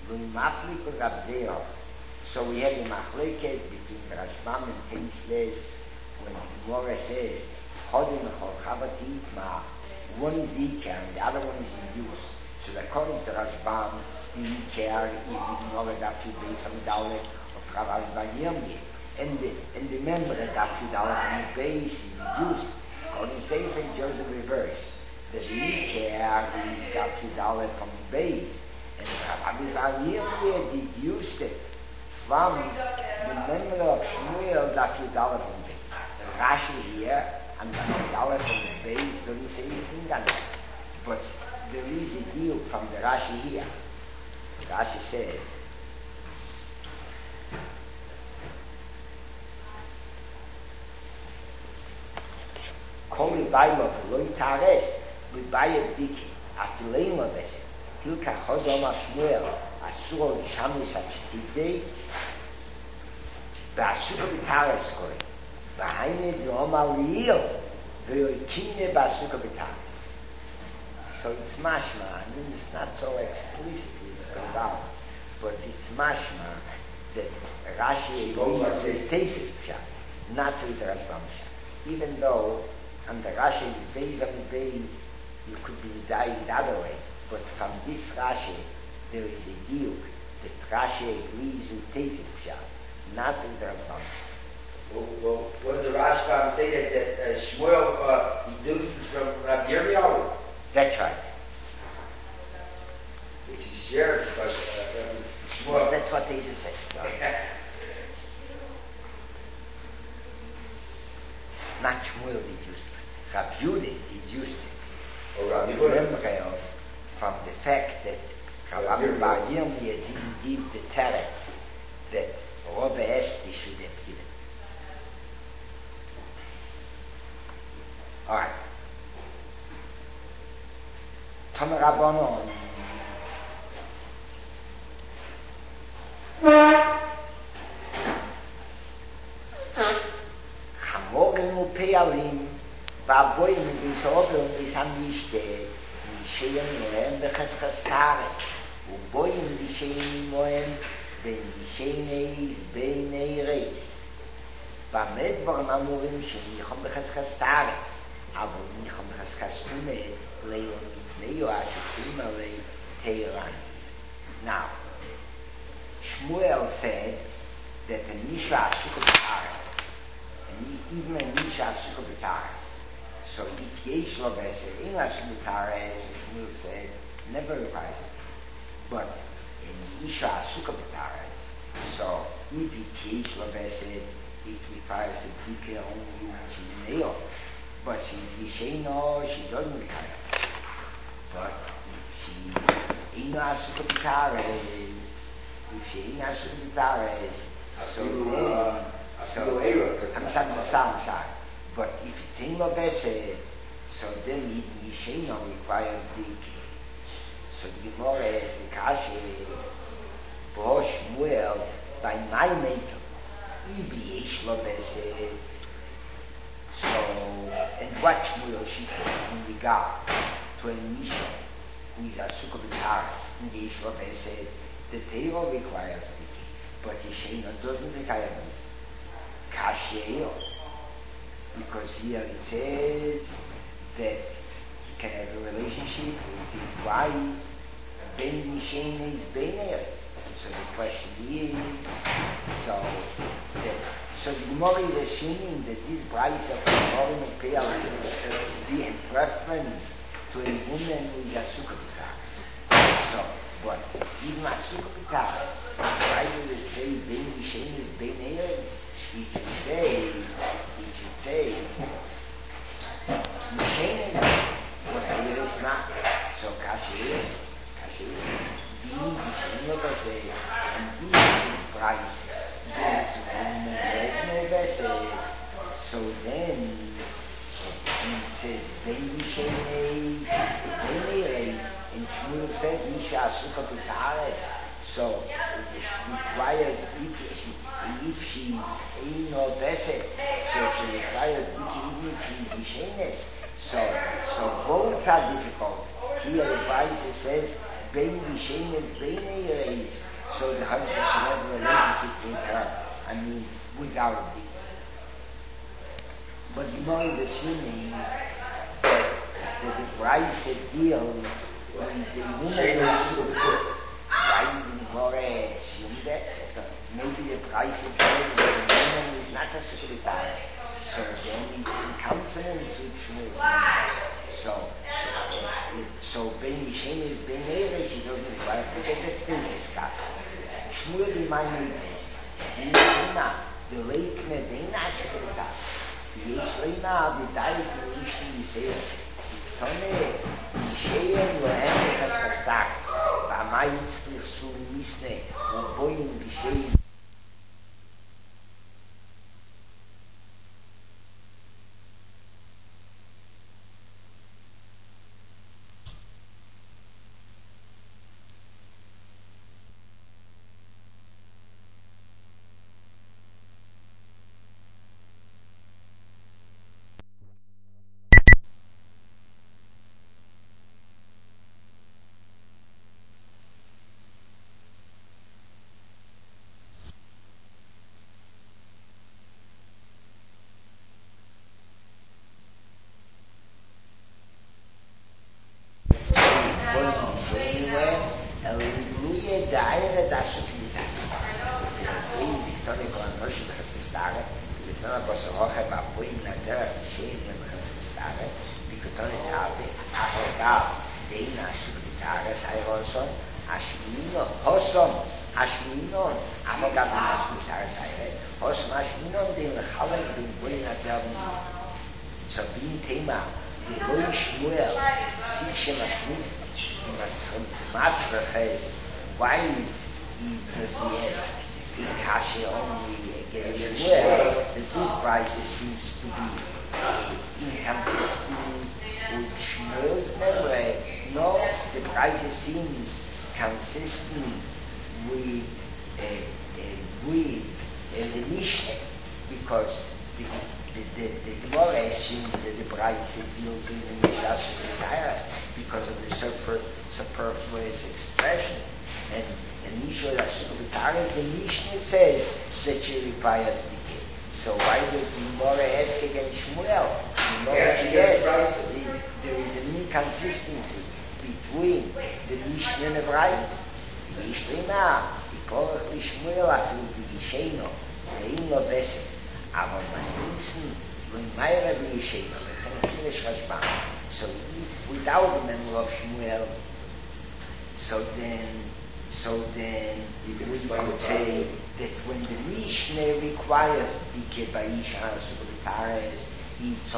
So we have a machleket between Rashbam and Tinsles when the Gemara says, Chodim echol chavati itma, one is Dika and the other one is induced. So according to Rashbam, the Dika is the Gemara that you base on the Dalet of Chaval Banyamye. And the member that you Dalet on the base is induced. According to David, just the reverse. The Dika is that you Dalet from the base. And Rabbi Banyamye deduced it from the memory of Shmuel that you dollar from the base. The Rashi here and the dollar from the base doesn't say anything on that. But there is a deal from the Rashi here. The Rashi says, Koli Bailo, Loi Tares, we buy a dike, at the lane of this. Hilka Chodoma Shmuel, Asuro Shamish Hatidei, Basuka Bitares Koi, Bahine Doma Leo, Veoikine Basuka Bitares. So it's mashma, I mean it's not so explicitly spelled out, but it's mashma that Rashi agrees with thesis pshat, not with the Rashbam pshat. Even though on the Rashi the base of the base you could be died the other way. But from this Rashi, there is a deal that Rashi agrees with Tesis Pshat, not with the Rambam. Well, what does the Rashbam say that Shmuel deduces from Rabbi Yirmiyahu? That's right. Which is shared by Shmuel. That's what Tesis says. Not Shmuel deduced it. Rabbi Yehuda deduced it. Oh, Rabbi Yehuda. From the fact that Rabbi Bayim didn't give the teretz that Rabbi Esti should have given. All right. Tomer Rabbanon. Chamorim u'peyalim v'avoyim v'yisobim v'yishamishte Shein Moem b'cheskastare, u'boyim d'shein Moem ben d'sheineis b'nei reis. B'amed dvarim amurim shenichom b'cheskastare, avol nichom b'cheskastume leon mitnei ashetim alei teiran. Now, Shmuel said that a nisha asukah b'taretz, and even a nisha asukah b'taretz. So if Yesh lo Besed, in Asukah Shmuel said, never requires it. But in Isha Asukah B'taretz, so if it's Yesh lo Besed, it requires a Dike only when she's Neo. But she's Yisheno, she doesn't require it. But if she in Asukah B'taretz, so then, I'm sorry. But if it's in Lobese, so then Yisheno requires Dike. So the Gemara is the Kashi, Bo Shmuel, by my maker, Ibi Yesh Lobese. So, and what Shmuel Shita in regard to a Nisha, who is a Sukkah B'taretz, in Yesh Lobese, the Teiro requires Dike, but Yisheno doesn't require Dike. Kasher, because here it says that he can have a relationship with his wife, Ben Yishen is Bener. So the question is, so the Gemara is assuming that this price of the Gemara Pale is the preference to a woman who is a Sukkah. So, but even a Sukkah, why would it say Ben Yishen is Bener? It should say, Yishen what here is not. So Kasher, die Yishen say, and this price goes to woman so then it says Ben Yishen and Shmuel said Isha Sukkah B'Taretz. So it requires if she's in or better, so she requires even if she's Yishenes. So both are difficult. Here the Bible says Ben Yishenes Ben Ereis, so the husband can have a relationship with her. I mean, without it. But you know, assuming that the price it deals with the woman. Why didn't Gemara assume that? Maybe the price of the woman is not a secretary. So then it's in consonance with Shmuel's. So Ben Yishen is Ben Erev, she doesn't require to get the physics cut. Shmuel reminded me, the lake Medina secretary. The Yishlina, the Dalit Yishni Yisrael. Tone, Yishayen Lohem Kastak. V'amayitz Tirsu Misne, Uboyim B'Shein. Why is he enthusiastic? Kasha only against Shmuel, that this price seems to be inconsistent with Shmuel's memory. No, the price seems consistent with the Mishnah, because the Gemara assumes that the price deals with the Mishnah because of the superfluous expression. And Mishnah Shuvitaris, the Mishnah says that she required decay. So why does the Gemara ask against Shmuel? There is an inconsistency between the Mishnah and the price. Mishnah, Ikorach Shmuel Atul B'Yisheno, Re'im Lo Besek, Avon Masnitzen, L'Mayra B'Yisheno, L'Chenchilish Rashbam. So without the memory of Shmuel, so then we could say that when the Mishnah requires Dike Ba'isha Subhitares, it's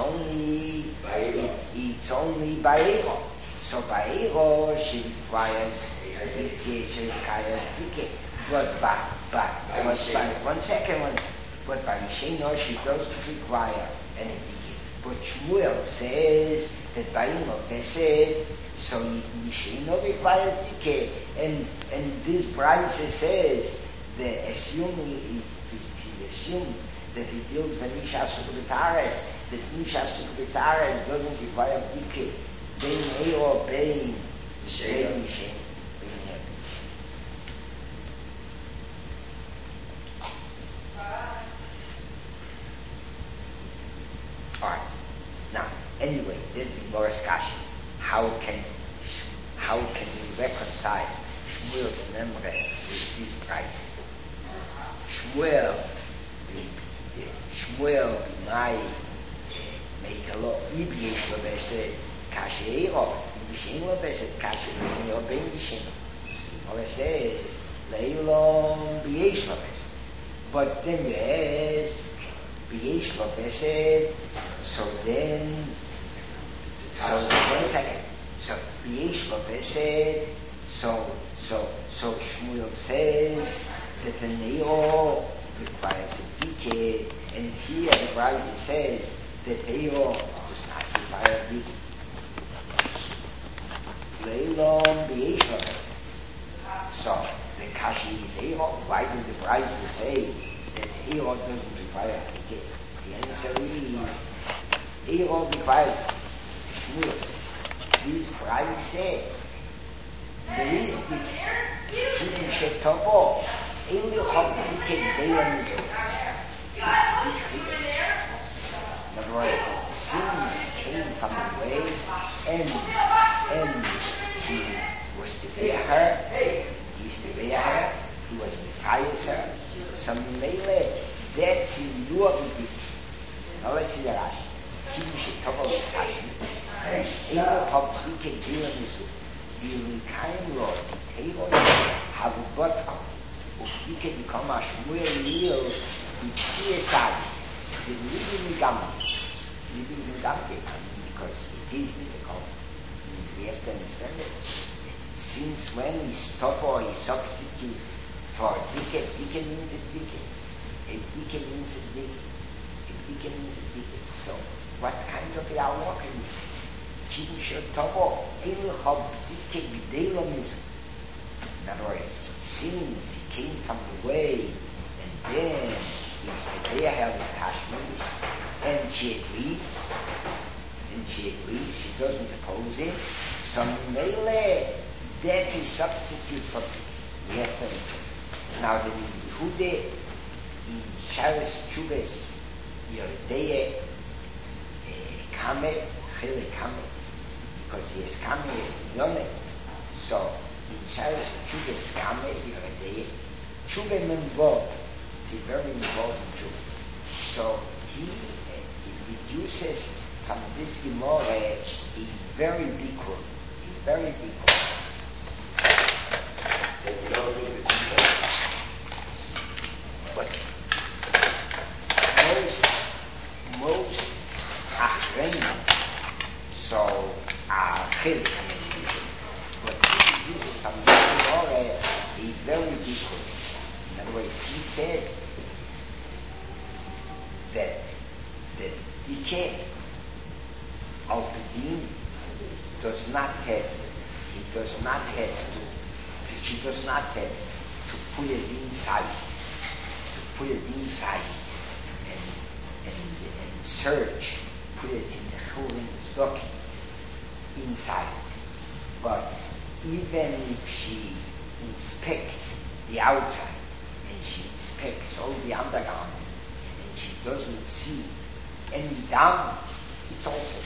only Ba'ero. So Ba'ero, she requires Dike. But one second, but Ba'isheno, she doesn't require any Dike. But Shmuel says that Ba'ero Pesed, so Yisheno requires Dike, and this price says that assuming he assumed that he deals the Misha Sukritares, that Misha Sukritares doesn't require Dike, Bein Eiro, Bein Yisheno. how can you reconcile Shmuel's memory with this price? Shmuel my make a lot ibyesh lo bese kasheiro ibishin lo bese kasheiro yo ben bishin or it says leilom byesh lo bese, but then you ask byesh lo bese, so then 1 second, so byesh lo bese, so Shmuel says that the Neo requires a decay, and here the Bride says that Neo does not require a decay. Leilom b'yeshlavas. So the Kashi is Neo. Why does the Bride say that Neo doesn't require a decay? The answer is Neo requires Shmuel. This Bride says there is the Kiddush Shetobo. Only Chobdi can be on his own. In other words, sins came from the way, and he was to bear her, he was to pious her, some mele, that's in your bit. Now let's see the Rashi. Kiddush Shetobo is passion. Only Chobdi can be on his own. You kind Lord, table have got you can become a Shmuel Leo with PSI, the living in Gamma, because it is difficult. We have to understand it. Since when is Topo is substitute for Dike means a Dike. A Dike means a Dike. A Dike means a Dike. So, what kind of a walk is it? Kiddush Topo, El Chob Dike B'Deilomism. In other words, since came from the way, and then it's the have attachment, and she agrees, she doesn't oppose it, so mele, that's a substitute for we have to understand. Now the Yehude in Shabbos Chubes Yordeye Kame, Chile Kame, because he is Kame is Yone, so in Shabbos Chubes Kame Yordeye Tshuva Memvov is very important Tshuva. So he reduces from this Gemara a very big word. But most Achrenim, so Achil, but he uses from this Gemara a very big word. In other words, he said that decay of the deen she does not have to put it inside, and search, put it in the Churin stocking inside. But even if she inspects the outside, and she inspects all the undergarments, and she doesn't see any down, it's also.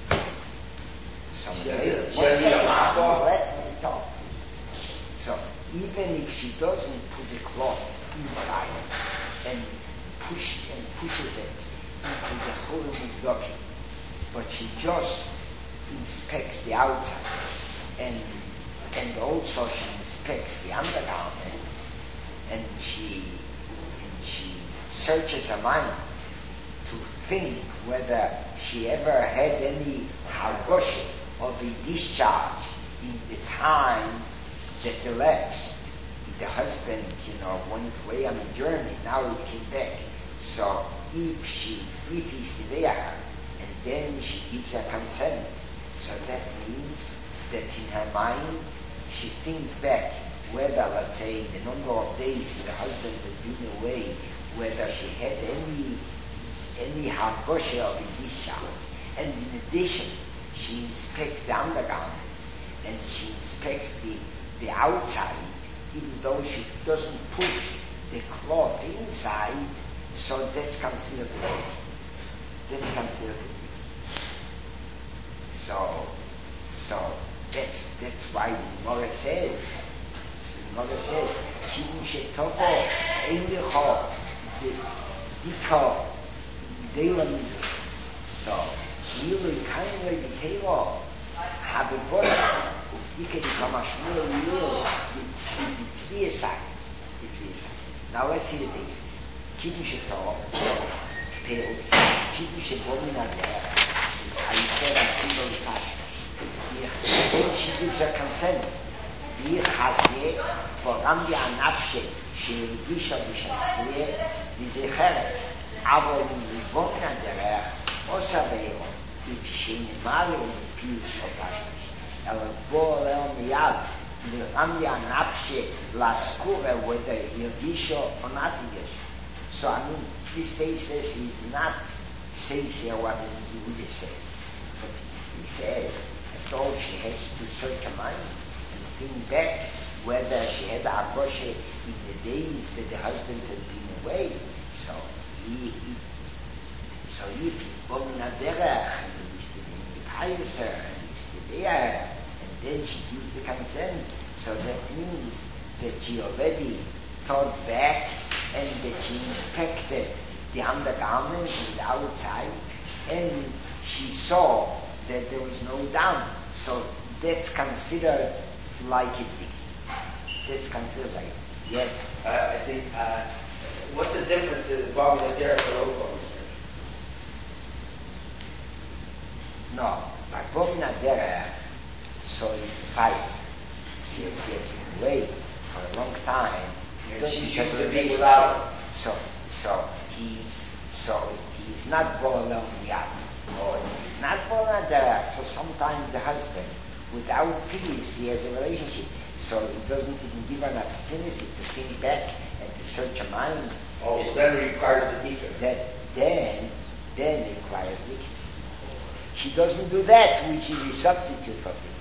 Let me talk. So even if she doesn't put the cloth inside and pushes it into the whole Mizdoki, but she just inspects the outside and also she inspects the undergarment, and she searches her mind to think whether she ever had any hargosh of a discharge in the time that elapsed. The husband, went away on a journey, now he came back. So if he's there, and then she gives her consent, so that means that in her mind she thinks back whether, let's say, the number of days the husband had been away, whether she had any hargosh of a discharge. And in addition, she inspects the undergarments, and she inspects the outside, even though she doesn't push the cloth inside, so that's considered good. So that's why the Gemara says, Kiddush Shetoko Eilicho Dika Dela Mizu. So Yilu Kainle Dikelo Habe Gora Dika Dika Mashmur Yilu Vitviyesak. Now let's see the basis. Kiddush Shetoko Pale Kiddush Bomina there. I said I'm single fashion. Then she gives her consent. Die Chazye, voran die Anafshe, שהרגישה בשסטריה, וזכרת, אבל אם לבון הדרך, עושה ביום, כשנאמר לפיוס חופשש, אלא בוא עליו מיד, voran die Anafshe, להזכורה, whether הרגישה or not הרגישה. So I mean, this basis is not says here what the Yehuda says, but he says, at all she has to search her mind and think back whether she had a Agoshe in the days that the husband had been away. So he Bomin Aderech, and he used to be Paiser, and he used to be there, and then she gives the consent. So that means that she already thought back and that she inspected the undergarments and the outside, and she saw that there was no down. So that's considered like it. That's considered like it. Yes? I think, what's the difference involving the derech and over? No, by Bomin Aderech, so it fights. She has been away for a long time. She used to be without. So he's not Bolam Yad. Or he's not Bolam Aderech. So sometimes the husband, without peace, he has a relationship. So he doesn't even give her an opportunity to think back and to search her mind. Oh, so then it requires the deacon. Then it requires the deacon. She doesn't do that, which is a substitute for deacon.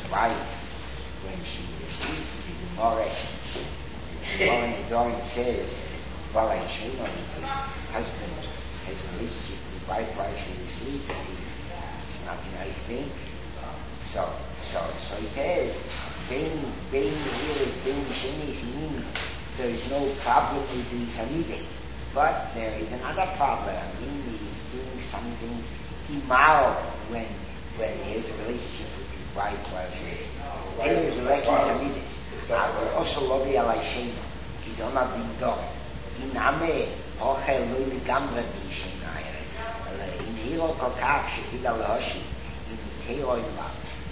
wife, when she is asleep, the Gemara says, while I shame on the husband has a relationship with his wife while she is asleep, it's not a nice thing. So it has. Bein here is bein shenis means there is no problem with the samide. But there is another problem. He is doing something immoral when he has a relationship with his wife while she is asleep. There is lacking samide. Also lobi alai shema. Ki dona bin dom. Iname ochel lo legamre bi shema. In hiro kokach shetida lehoshi. In teiro ilav.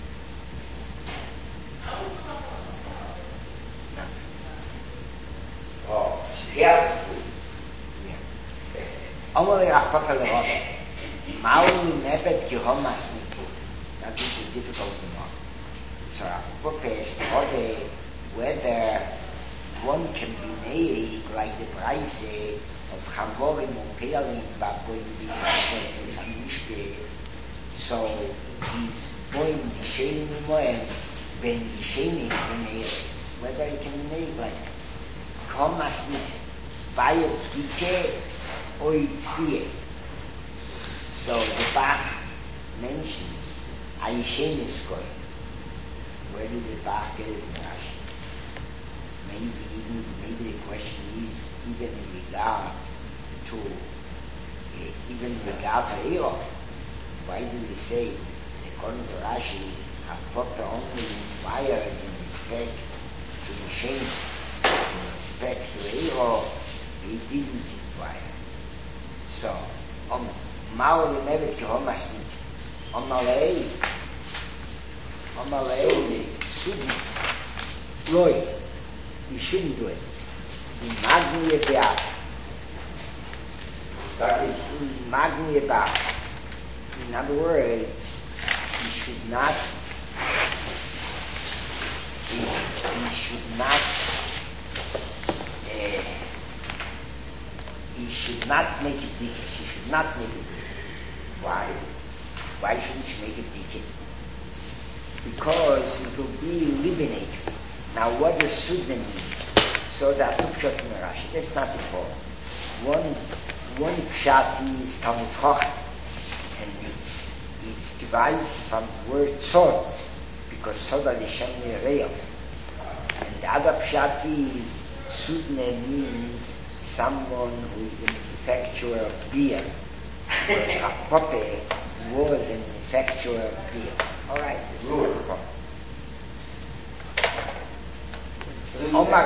Oh, she has to sleep. Only Rachpapa Leroda. Mauli Mebet Gehomas Niku. Now this is difficult to know. So Rachpapa is Leroda whether one can be made like the price of Chamborim or Pealim Baboy Bishamishke. So he's going to shame him and when he shaming him, whether he can be made like Gehomas Niku. Bayat Dike Oy Tzviye. So the Bach mentions Aishenis Koy. Where did the Bach get it in Rashi? Maybe the question is even in regard to Eiro. Why do we say according to Rashi Hafota only inspired in respect to Yishem, in respect to Eiro, he didn't inspire. So, Mao Nevet Gehomasnik, Malay, shouldn't, Loi, you shouldn't do it. Magni Ebeah. Magni Ebeah. In other words, he should not make it big. She should not make it big. Why? Why shouldn't she make it big? Because it will be eliminated. Now what does Sudna mean? So that two pshat in Rashi. That's not the point. One pshat is Talmud Chacham, and it's divided from the word sod, because soda is Shem Real. And the other pshat is Sudna means someone who is a manufacturer of beer. Pope was a manufacturer of beer. All right, this is the problem. Omar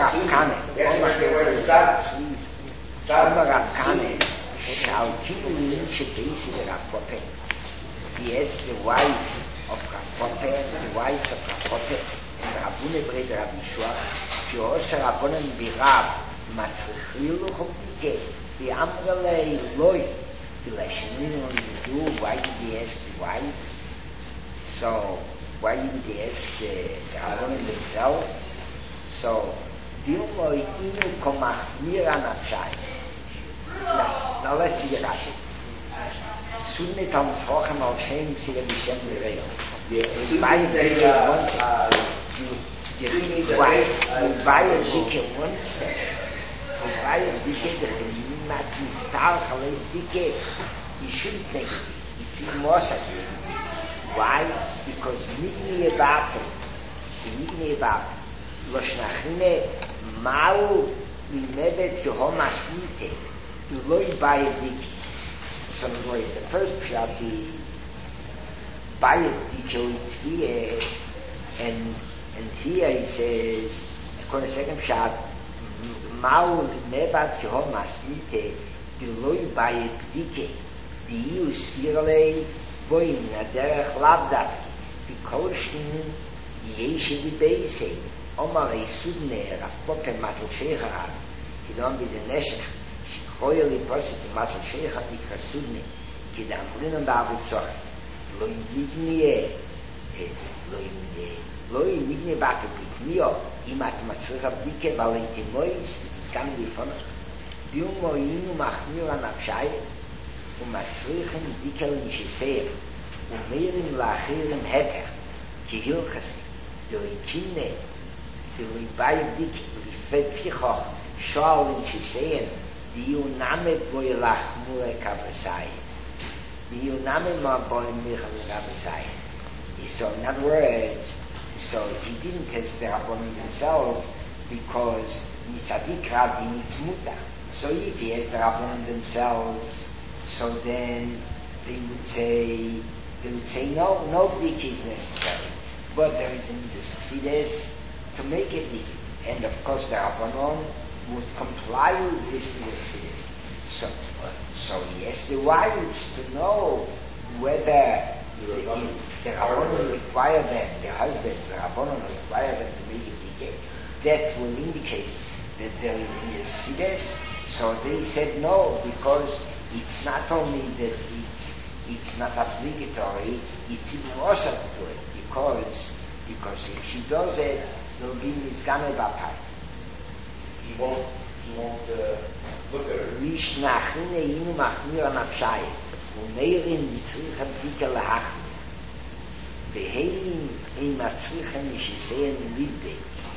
Akane shall kill Lynch basic Rapope. He is the wife of Rapope, the wife of Rapope, and Rabune Bred Rabbi Shua. She also Rabonen Birab, Matzrilu Chopike, the Amrele Loi, the Lashinin on the do, why did he ask the wives? So, why didn't he ask the Rabonen themselves? So, Dilmo inu komach miran apshai. Now let's see the Rashi. Sunni tam Chochem al Shem Tzira B'Shem L'Reil. You buy a dike once. You buy a dike once. You buy a dike that is not installed halei dike. You shouldn't make it. It's even more such. Why? Because Migni Ebato. Loshnachine Mau Limebet Yehomas Nite. You loy buy a dik. So the first pshat is buy a dik here, and here he says, according to the second pshat, Mau Limebet Yehomas Nite. You loy buy a dik. The use firle boin aderech labdak. Bikoshkin Yeshi di Beise. Omar Sudne Rapope Matul Sheikha, he don't be the nation. She coyly posted to Matul Sheikha because Sudne, Kidam Linan Babutzor, Loy Vignie, Loy Vignie Bakapiknio, Imat Matsuha Bike Valentimois, it's coming before us. Dilmo Inu Machmir Anapshai, Umatsrichen Dikel Nishisei, Umirim Lachirim Heter, Kihilchas. der Kine, der Beidik, Fetfichoch, Schal und Shiseen, die Uname Boilach Mure Kabasai. Die Uname Boil Michal Kabasai. So in other words, so he didn't test the Rabbanim themselves because Nitzadik Rabbi Nitzmuta. So if he has the Rabbanim themselves, so then they would say no dik is necessary. But there is a Chassidus to make it dik. And of course the Rabbanon would comply with this Chassidus. So he asked the wives to know whether the Rabbanon require them, the husband, the Rabbanon require them to make it dik. That will indicate that there is Chassidus. So they said no, because it's not only that it's not obligatory, it's even also to do it, because if she does it, there'll be Mizgame Bapai. He won't look at her. Rish nachine inu machmir anapshai, u'neirin yitzrichem tika lahachmir. Veheim ein matzrichem yishiseyen lidbe,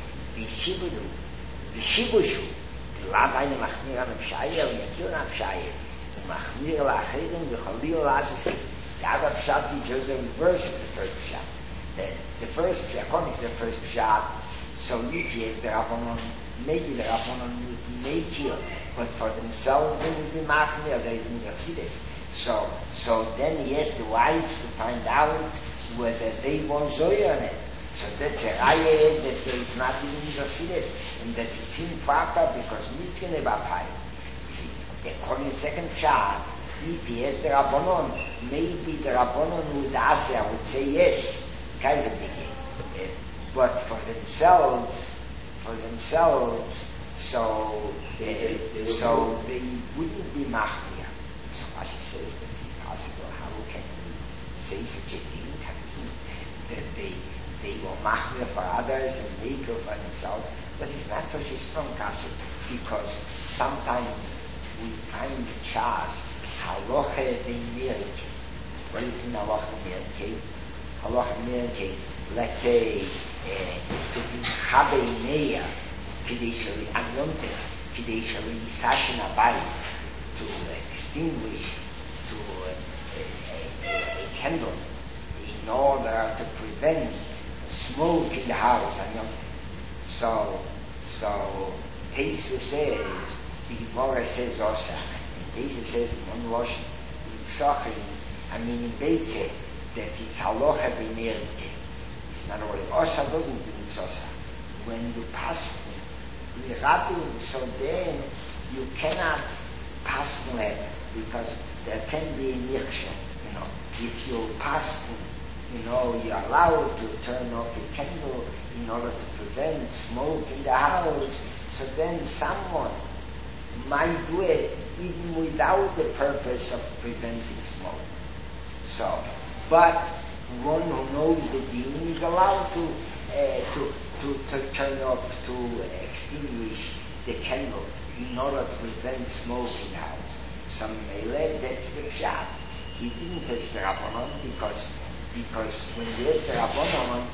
v'shibushu, lav eine machmir anapshai, u'yakir anapshai, u'machmir lacherim v'chalil lazisik. The other pshat is just a reverse of the first pshat. The first pshat, according to the first pshat, so usually the Rabbanon, maybe the Rabbanon would make it, but for themselves they would be machmir, there is no Chassidus. So then he asked the wives to find out whether they want zoya on it. So that's a raya that there is not even Chassidus, and that it's improper because mitzvah nebapai. See, according to the second pshat, if he has the Rabbanon, maybe the Rabbanon would ask, I would say yes, Kaiser Biki. But for themselves, so they wouldn't be machmir. So Rashi says that's impossible. How can you say such a thing? That they were machmir for others and maker for themselves? But it's not such a strong kasha, because sometimes we find the chas halacha b'mirike. What do you think halacha b'mirike? Halacha b'mirike, let's say, to be chabei meya, kidei shali anyonte, kidei shali sashin abayis, to extinguish, to a candle, in order to prevent smoke in the house, anyonte. So Teisva says, the Gemara says also, and Teisva says in one Lashon, in Beitze, that it's halacha b'mirike. It's not only Osa doesn't do it's Osa. When you pass the Rabbim, so then you cannot pass it, because there can be a niksha. If you pass, you're allowed to turn off a candle in order to prevent smoke in the house, so then someone might do it even without the purpose of preventing smoke. But one who knows the deen is allowed to turn off, to extinguish the candle in order to prevent smoke in the house. Some may let that's the pshat. He didn't test the Rabbanon because when you ask the Rabbanon,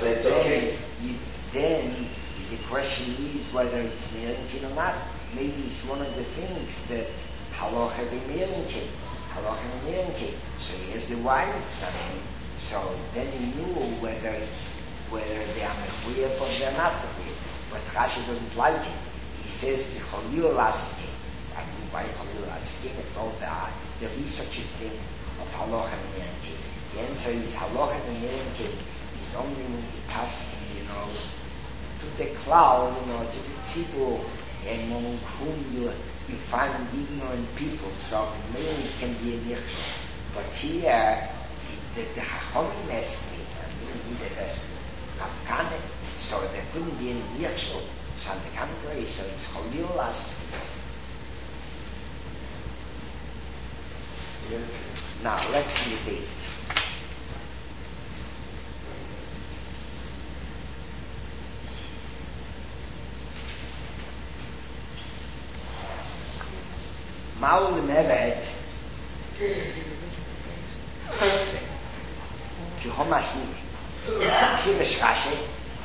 then the question is whether it's mirinkin or not. Maybe it's one of the things that halacha b'mirinkin. So he has the wives. So then he knew whether they are mechuyah or they're not mechuyah. But Rashi doesn't like it. He says the cholil lasiskin. I mean by cholil lasiskin, it's all the research thing of halacha b'mirinkin. The answer is halacha b'mirinkin is only when you pass to the cloud, to the tzibur, and among whom you find ignorant people. So maybe it can be a nichshah. But here, the Chachamim asked me, so there couldn't be any nichshah. So on the contrary, so it's cholil last. Now let's see the date. Maul Meved Kihomasni Kirish Rashi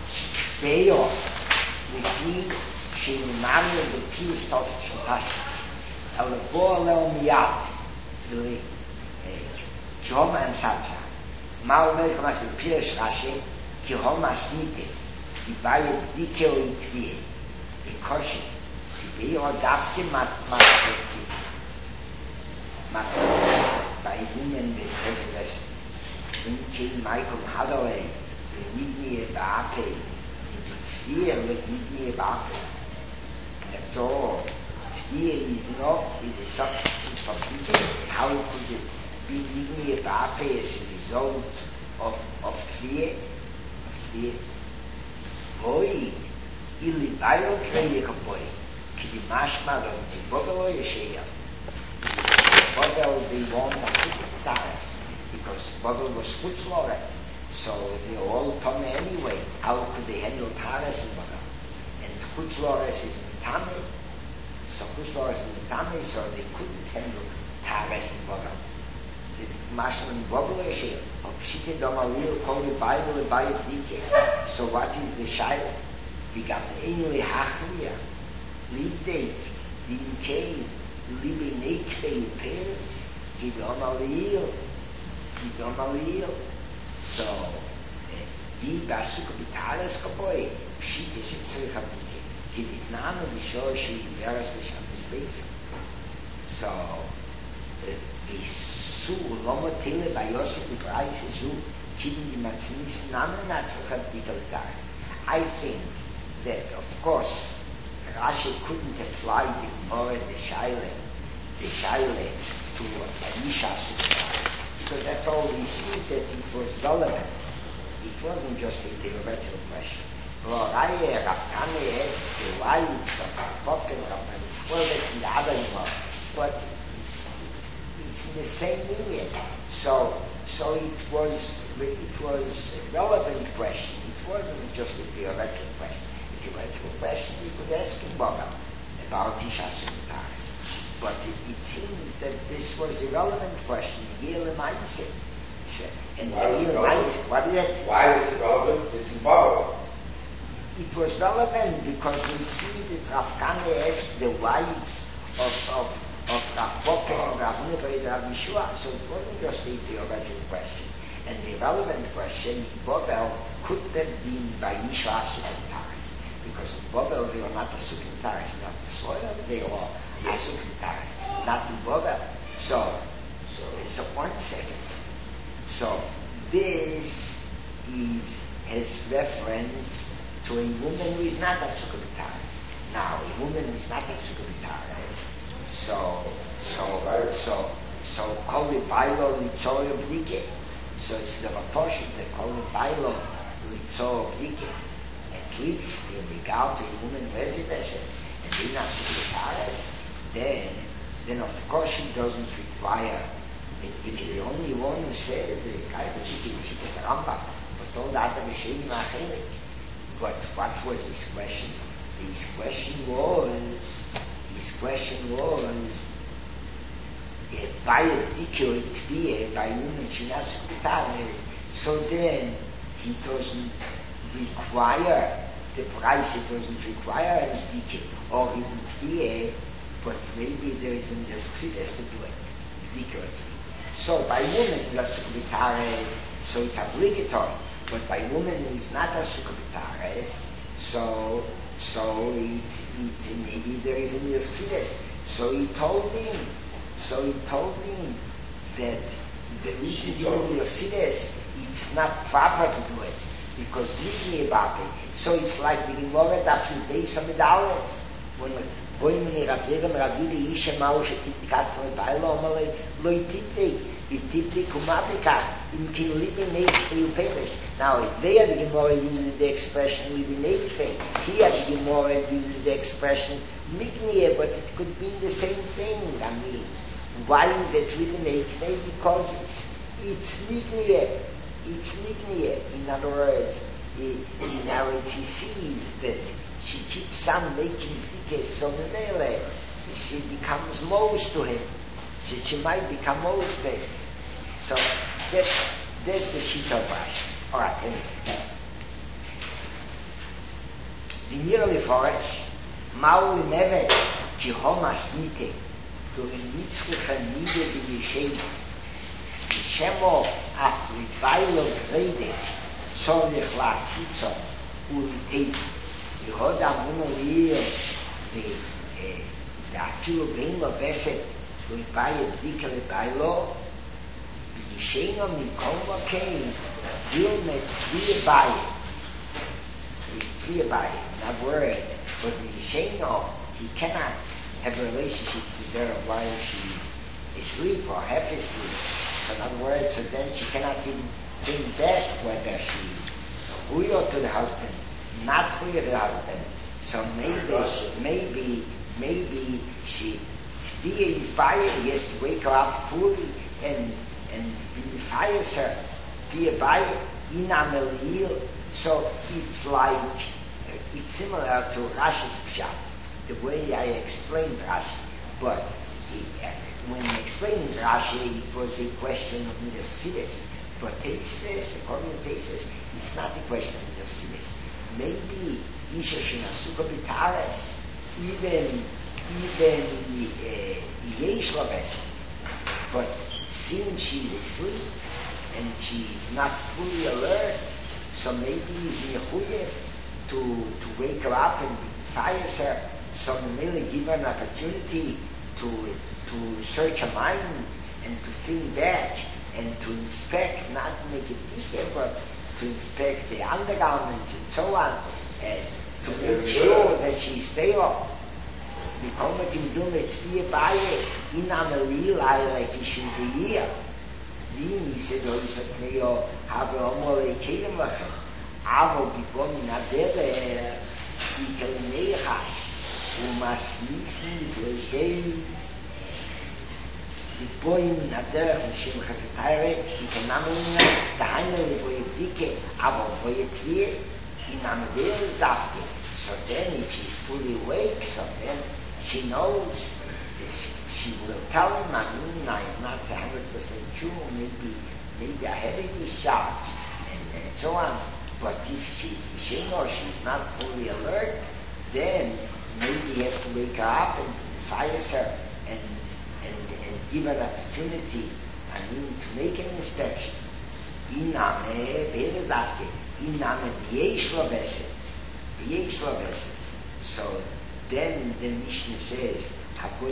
Beyo, לפי שנאמר בפיוס טוב של פשט, על לבוא עליו מיד, כהום האנסבסה. מה אומר כמה זה פירש רש"י? כהום הסניטה, דיבה יבדיקה או יתביעה, בקושי, דיבה או דווקא מצב באיבונן בפרסלס, אם כן מייקום הדולי, ונידניה באפי, Tvier wird nicht mehr beachtet. So, Tvier is not the substance of Tvier. How could it be nicht mehr beachtet as a result of Tvier? Boy, ili bayo kreye kapoi, ki di mashma lo di bodolo yesheya. Bodol they want a taras, because bodol was futzloret. So they all come anyway. How could they handle Taras in Bodol? And Chutzlores is in Tame. So Chutzlores is in Tame, so they couldn't handle Taras in Bodol. The Marshal in Bodol is here. Pshite Domalil, call the Bible, the Bible Dike. So what is the Shaila? We got Einle Hachlia. Lidek, Dinkei, Libe Nekve, Peretz, Gidomalil. So, die Basuka Vitalis Kapoi, Pshite Shitzrich Abdike, Kivitnano Vishoshi, Veras Basic. So, the Su, Lomotele, by Yosef, the Christ, Su, Kivin the Matzinis, Namanatsuka Vitalitas. I think that, of course, Rashi couldn't apply the Gemara, the Shaile, to Aisha Sukha. Because that's all we see that it was relevant. It wasn't just a theoretical question. Well, Rav-Kame asked the wife of Rav-Kame, well, that's the other one. But it's in the same meaning. So it was a relevant question. It wasn't just a theoretical question. A theoretical question you could ask him about Isha Sumitaris. But it seems that this was a relevant question. Yale mindset. And Yale mindset. What is it? Why was it relevant? It's in Babylon. It was relevant because we see that Rav Kame asked the wives of Rav Boker, Rav Nivay, Rav Yeshua. So it wasn't just a theoretical question. And the relevant question in Babel could have been by Yeshua Sukhantaris. Because in Babel they were not the Sukhantaris, not the soil, they were Sukhantaris, not in Babel. So 1 second. So this has reference to a woman who is not a Sukhantaris. Now, a woman who is not a Sukhantaris, so call it Bailo Litzoyo Blike. So it's the portion they call it Bailo Litzoyo Blike. At least in regard to a woman who has a vessel, and she's not Sukhantaris, then of course she doesn't require. If you're the only one who said it, the guy who is a Rambam, but all that Meshayim Achelik. But what was his question? His question was by a dikyo itviye, by woman shinasukutares, so then he doesn't require the price, it doesn't require a dikyo, or even tviye, but maybe there is an exodus to do it, dikyo itviye. So by woman sukutares, so it's obligatory, but by woman who is not a sukutares, so it's maybe there is an exodus. So he told him that the reason doing the Sides, it's not proper to do it, because Likni about it. So it's like the Gemara that you base on the dollar. When we Rav Zedam Ravidi Isha Mao Shetit Kastan Bailo Amalei Loi Titei Vititei Kumabika in King Libin Neitfei Uperish. Now there the Gemara uses the expression Libin Neitfei. Here the Gemara uses the expression Mikniye, but it could be the same thing. I mean, why is it Libin Neitfei? Because it's Mikniye. It's Mikniye. In other words, he sees that she keeps on making dikes, so Mele, she becomes most to him. She might become most to him. So that's the sheet of Rashi. All right, anyway. nearly forest, Maul Neve, Jehomas Nite, to the Nitzliche Nide die Yeshem, Shemo at Rivailo Grede, Sorich La Kitzo, Uritei, Yehoda Munolir, the Akilu Bengo Beset, Rivaio Dikele Bailo, Yesheno Mikomba Kei, Vilmet Viabai. In other words, but the Yesheno, he cannot have a relationship with her while she's asleep or half asleep. So in other words, so then she cannot even think back whether she's huyo to the husband, not huyo to the husband. So maybe she is by it, he has to wake her up fully and fires her. So it's like, it's similar to Rashi's Pshat, the way I explained Rashi. But when explaining Rashi, it was a question of Midas. But Tesis, according to Tesis, it's not a question of Midas. Maybe Isha Shinasuka Bitares, even Yesh Laves. But since she's asleep and she's not fully alert, so maybe he's mechuyev to wake her up and fire her. So maybe give her an opportunity to search her mind and to think back and to inspect, not make it easier, but to inspect the undergarments and so on, and to make sure that she's there. Because we can do it via by in a real like he should be here. Wie said, oh, said, Neo, habe Omole Kedem Lachen. Aber bevor in der die Kalinecha, mas nissen, die Boim in der Shem Chafetare, die Kenamen, der Heinrich, wo dicke, aber wo Tvier, in Amadeo is dachte. So then, if she's fully awake, so then she knows this. She will tell him, I'm not 100% sure, maybe I had a shot, and so on. But if she's or she's not fully alert, then maybe he has to wake her up and fires her and give her an opportunity, to make an inspection. So then the Mishnah says, but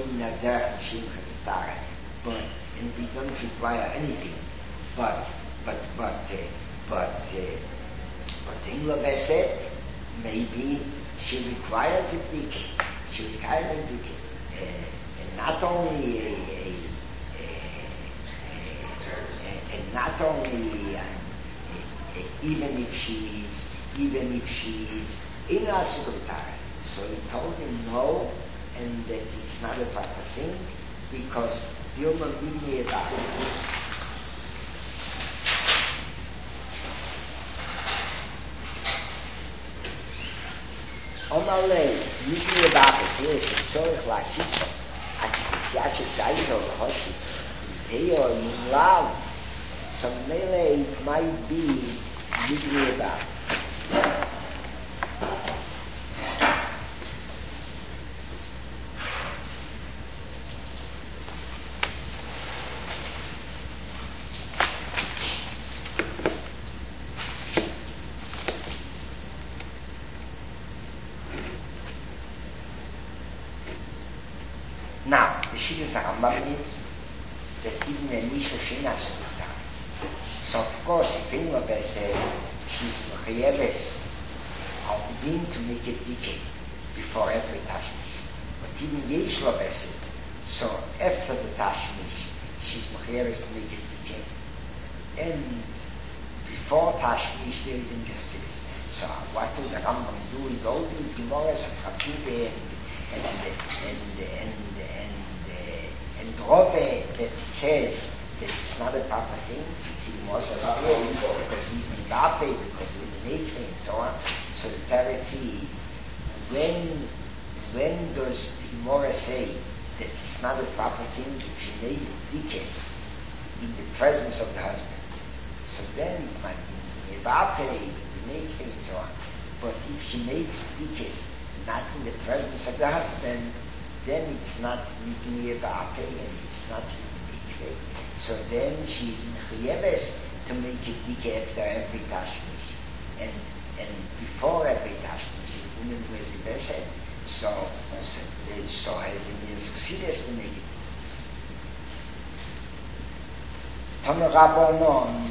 and we don't require anything. But Ingla Beset, maybe she requires a ticket. She requires a ticket. And not only even if she's in a Sukhavitar. So he told him no, and that it's not a proper thing, because Yoma Bini Edah. Omalei, Bini Edah, is the Tzorich Lachitzo, at the Siachet Gaizo, the Hoshi, Teo, Mumlav, so Mele might be Bini Edah. Now, the Shittas Rambam is that even a Nisha Shina Sukta. So, of course, if anyone says she's Mechayeves, I'll begin to make a decay before every Tashmish. But even Yesh Lobeset, so after the Tashmish, she's Mechayeves to make a decay. And before Tashmish, there is injustice. So, what does the Rambam do? He goes to the Gemara's of Rapide and Rove that says that it's not a proper thing, it's in Moshe Rabbeinu, because we Megape, because we Nature and so on. So the Teretz is, when does the Gemara say that it's not a proper thing if she made dikes in the presence of the husband? So then it might be Megape, the Nature and so on. But if she makes dikis not in the presence of the husband, then it's not Mikni Ba'ate and it's not Mikve. So then she's Mechayeves to make a dik after every tashmish. And before every tashmish, the woman wears a beset, so as in the success to make it. Tana Rabbanon,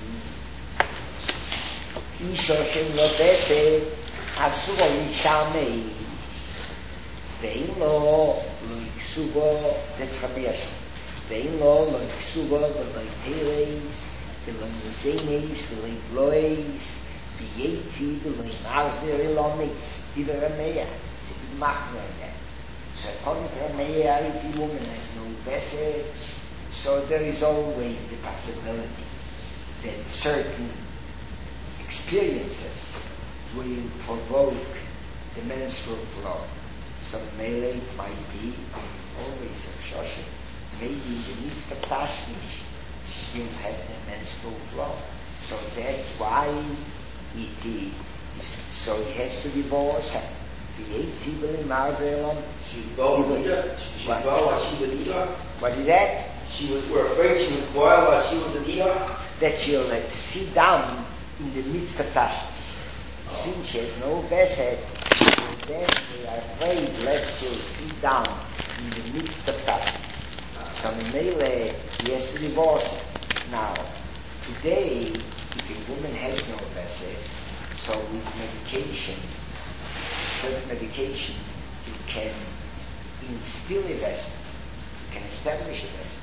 Isha Shem Lo Beset, Asur Lishamei, Vein Lo Iksubo, that's Rabbi Yashem. Vein Lo Iksubo, Lo Peres, Lo Mizenes, Lo Blois, Biyetzi, Lo Marzer Lomis, Diva Rameya, Sie machen that. So according to Rameya, if the woman has no Beset, so there is always the possibility that certain experiences will provoke the menstrual flow. So melee might be, and it's always a shoshet, maybe in the midst of tashmish, she will have the menstrual flow. So that's why it is. So it has to divorce her. She's what is that? We're afraid she was boiled while she was an Edom? That she'll sit down in the midst of tashmish. Since she has no beset, then they are afraid lest she'll sit down in the midst of tashmish. So Mele, he has to divorce her. Now, today, if a woman has no beset, so with medication, certain medication, you can instill a beset. You can establish a beset.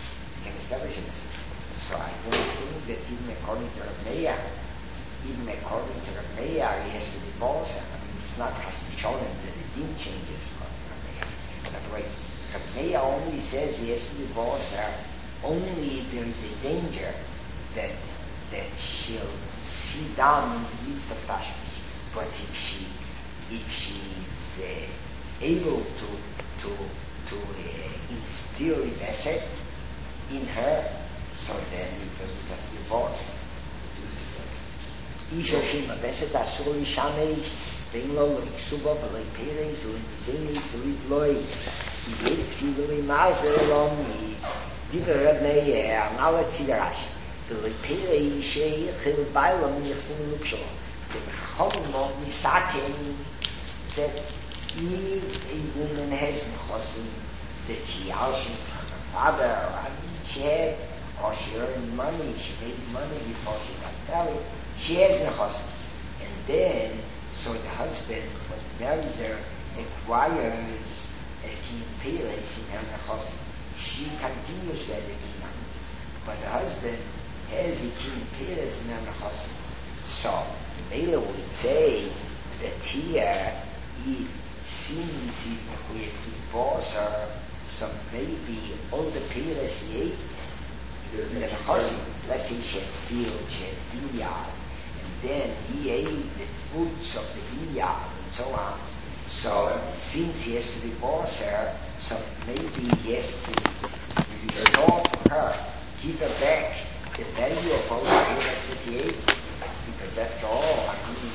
So I don't think that even according to Rameya, he has to divorce her. I mean, it's not Hasbisholim that the din changes from Rameya. But wait, Rameya only says he has to divorce her only if there is a danger that she'll sit down in the midst of tashmish. But if she's able to instill a beset in her, so then it doesn't have divorce. Isha Shema Beset Asur Lishamei, Vein Lo Iksubo, V'Loi Perez, V'Loi V'Loi V'Loi, V'Yetzi V'Loi Mazer Lomi, Diva Reb Meir, Amala Tzidarash, V'Loi Perez, Shei Chil Bailam Yichsin Lukshol, V'Chachom Lo Nisaken, that if a woman has Nechosim, that she also from her father, or she had, or she earned money, she made money before she got married, she has Nechosim. And then, so the husband, when he marries her, acquires a king Peres in her Nechosim. She continues that again. But the husband has a king Peres in her Nechosim. So, the Mela would say that here, since he's not going to divorce her, so maybe all the Peres he ate, the Nechosim, let's say she had fields, she had vineyards, and then he ate the fruits of the vineyard and so on. So since he has to divorce her, so maybe he has to restore to her, give her back the value of all the Peres that he ate, because after all, I mean,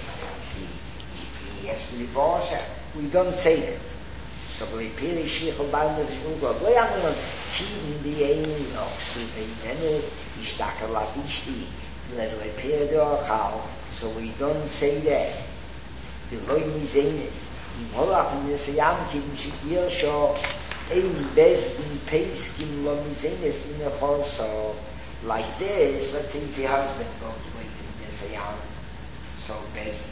he has to divorce her. We don't say that. So we pay Sheikhul Baum is good. We are not keeping the aim of sleeping and is that a lot ishti. Let we pay the how. So we don't say that. The Lord Mizenes. In Holach in the Sayam Kim Shikir Show aim best in pace in Lo Mizenes in the horse. So like this, let's say the husband goes away to the Sayam. So best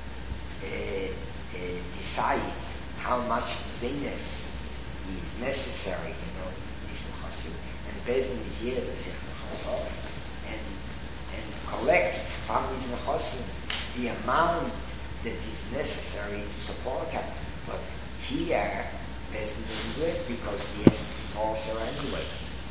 decides how much zenes is necessary, this Nechosim, and Bezdin is here the Nechosim, and collects from his Nechosim the amount that is necessary to support her. But here, Bezdin doesn't do it because he has to divorce her anyway.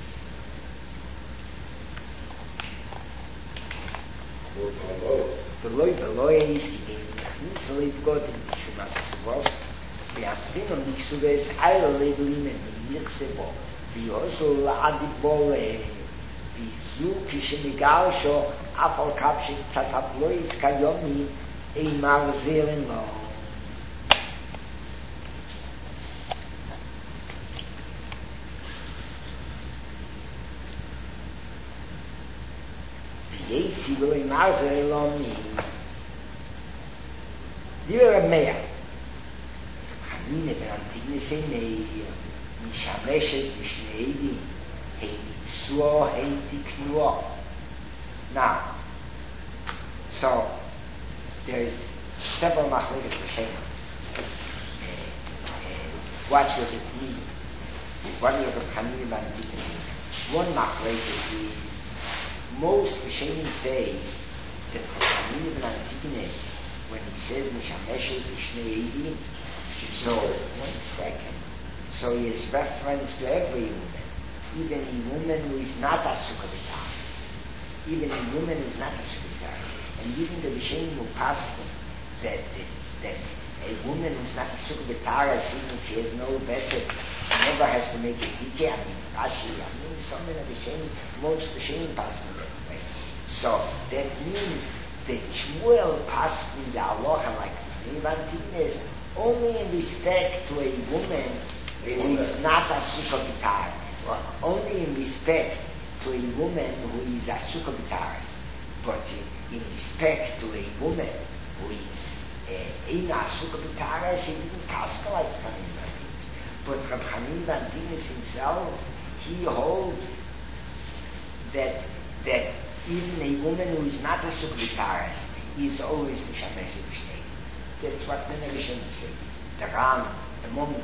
Beloy is giving Nisali God in the Shumas Subos. We have been on the Ksubes, I labeling and the Yiksebo. We also Adibole, the Zukishimigal show, Afal Kapshik, Tasaplois Kayomi, a marzel in law. Yetzi will a marzel in law mean. You are a mayor. Hamine ben Antignes a mayor. Mishameshes Mishneidim. Hey Suo, hey Tiknuo. Now, so there is several machlekes b'shem. What does it mean? What does the Chanina ben Antignes mean? One machlekes is most b'shem say that the Chanina ben Antignes, when he says Mishameshes Mishnei Eidim, so 1 second. So he is reference to every woman, even a woman who is not a sukkah, even a woman who is not a sukkah, and even the B'Shem who passed that a woman who is not a sukkah, even if she has no vessel, never has to make a dike. I mean, Rashi, some of the B'Shem, most B'Shem passed that way. So that means that Shmuel passed in the halacha like Antignes only in respect to a woman who is not a sukkah b'tar, only in respect to a woman who is a sukkah b'taris, but in respect to a woman who is in a sukkah b'taris, he didn't pass like Chanin ben Antignes. But Reb Chanin ben Antignes himself, he holds that even a woman who is not a sukkah b'taris is always mishamesh b'shnei. That's what many Rishonim say. The Ram, the Mumche.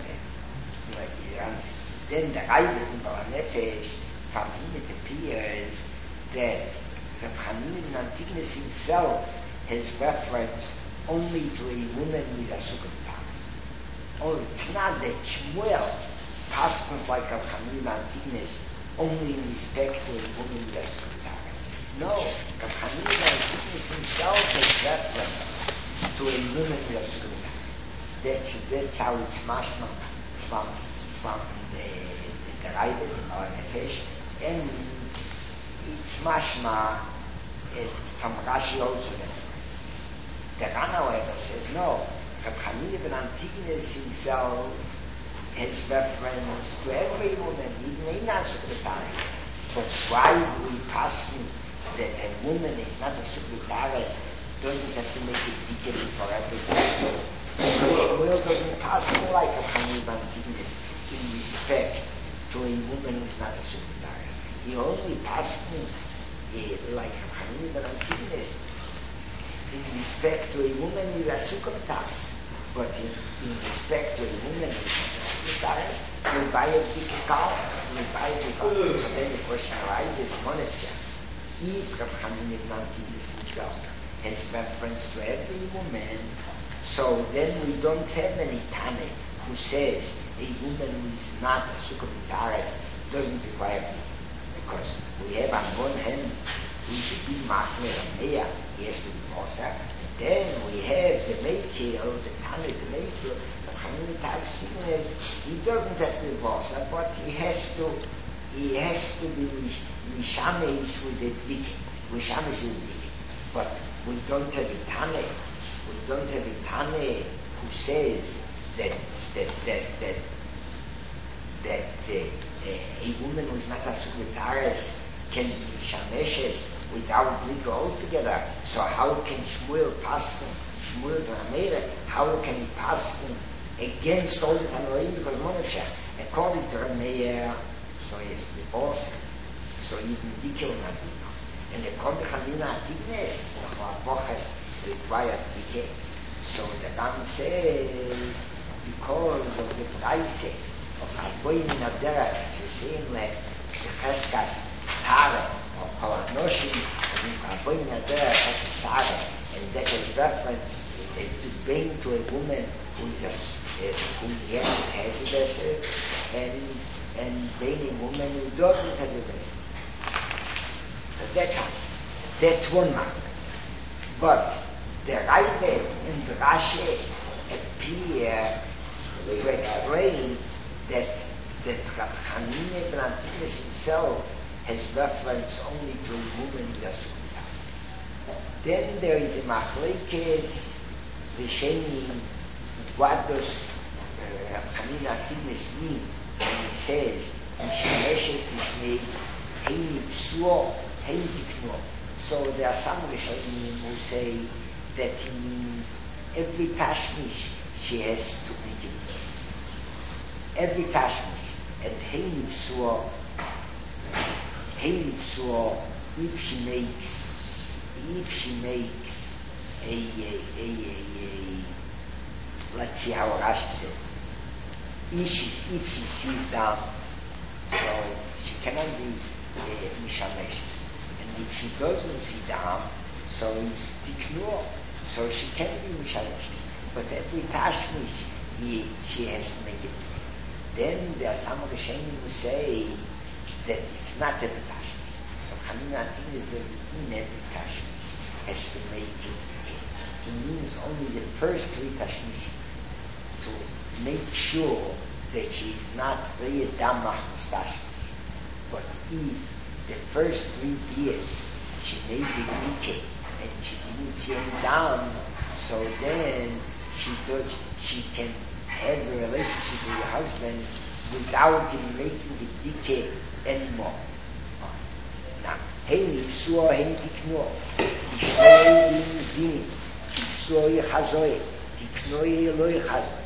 Then the Raibet in Baal Nefesh, from him it appears that the Chanin ben Antignes himself has reference only to a woman with a sukkah b'taris. Oh, it's not that Shmuel pastors like a Chanin ben Antignes only in respect to a woman with a sukkah b'taris. No, the Chanin ben Antignes himself has reference to a woman with a sukkah b'taris. That's how it's mashma from the Raibet in our Nefesh, and it's mashma from Rashi also. The Ran, however, says no. Reb Chanin ben Antignes himself has reference to every woman, even in a secretary. But why do we pass that a woman is not a secretary, doesn't have to make a ticket for everything? Shmuel doesn't pass like a Chanin ben Antignes in respect to a woman who's not a secretary. He only passes like a Chanin ben Antignes in respect to a woman with a secretary. But in respect to a woman who's not a secretary, we buy a ticket car, we buy a ticket car. So then the question arises, if Reb Chanin ben Antignes himself has reference to every woman, so then we don't have any Tane who says a woman who is not a sukkah b'taris doesn't require me. Because we have on one hand, we should be machmer and meya, he has to divorce her. And then we have the Meikil, the Tane, the Meikil, the Chanin ben Antignes, he doesn't have to divorce her, but he has to be mishamesh with the dike, mishamesh with the dike. But we don't have a Tane. We don't have a Tane who says that a woman who is not a secretaris can be shameshes without Brika altogether. So how can Shmuel pass them? Shmuel Ramera, how can he pass them against all the Tanoim? Because Monasha, according to Ramera, so he is divorced. So even Dikil not enough. And according to Chanin ben Antignes, required decay. So the Ram says, because of the price of Arboim in Abderach, you see in like the Cheskas Tare or Kolanoshim, and Arboim in Abderach has a Tare, and that is reference to bring to a woman who has a vessel, and bring a woman who doesn't have a vessel. That's one matter. But the Raibet and the Rashi appear to explain that Reb Chanin ben Antignes himself has reference only to a woman with a sukkah. Then there is a machlekes the Sheni, what does Chanina Tidnes mean when he says, Mishmeshes Mishnei, Heini Psuo, Heini Tikno. So there are some Rishonim who say that he means every Tashmish she has to make it. Every Tashmish. And Heini Psuo, if she makes a let's see how Rashi says. If she sees down, so she cannot be mishameshes. And if she doesn't see down, so it's tiknur, so she can be mishameshes. But every tashmish, she has to make it. Then there are some of the Shemim who say that it's not every tashmish. So Chanina is that in every tashmish has to make it. It means only the first three tashmish to make sure that she is not very damach tashmish. But if the first 3 years she made the dike and she didn't see any down, so then she can have a relationship with her husband without him making the dike anymore. Now, Heini Psuo, Heini Tikno, Tiknoi Din, Psuo Yechazoe, Tiknoi Lo Yechazoe.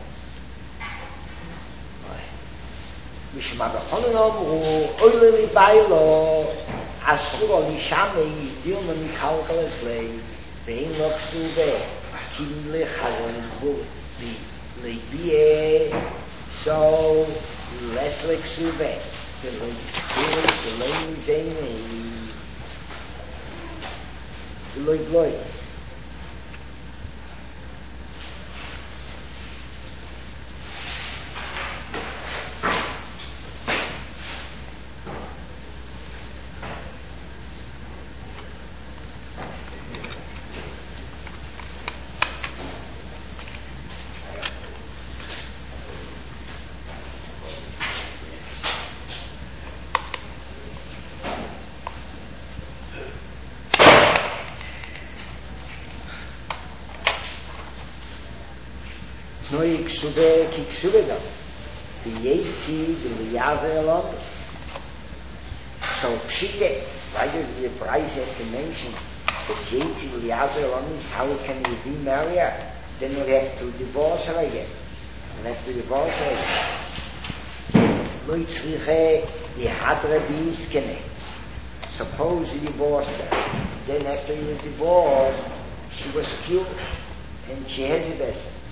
Mishma Bechonen Omru, Oile Libailo, Asuro Nishamei, Dilma Mikalkalas Lei, Vein Loksuve, Kim Lechazoe, Lebie, so less Leksuve, the Lei Zene, the Loi Glois. Ksube, Kiksubega, the Yetzi, the Liyazer along. So Pshite, why does the price have to mention that Yetzi, Liyazer along is how can we remarry her? Then we'll have to divorce her again. We'll have to divorce her again. Loitzriche, Yehadre Biiskene. Suppose he divorced her. Then after he was divorced, she was cured and she has a vessel.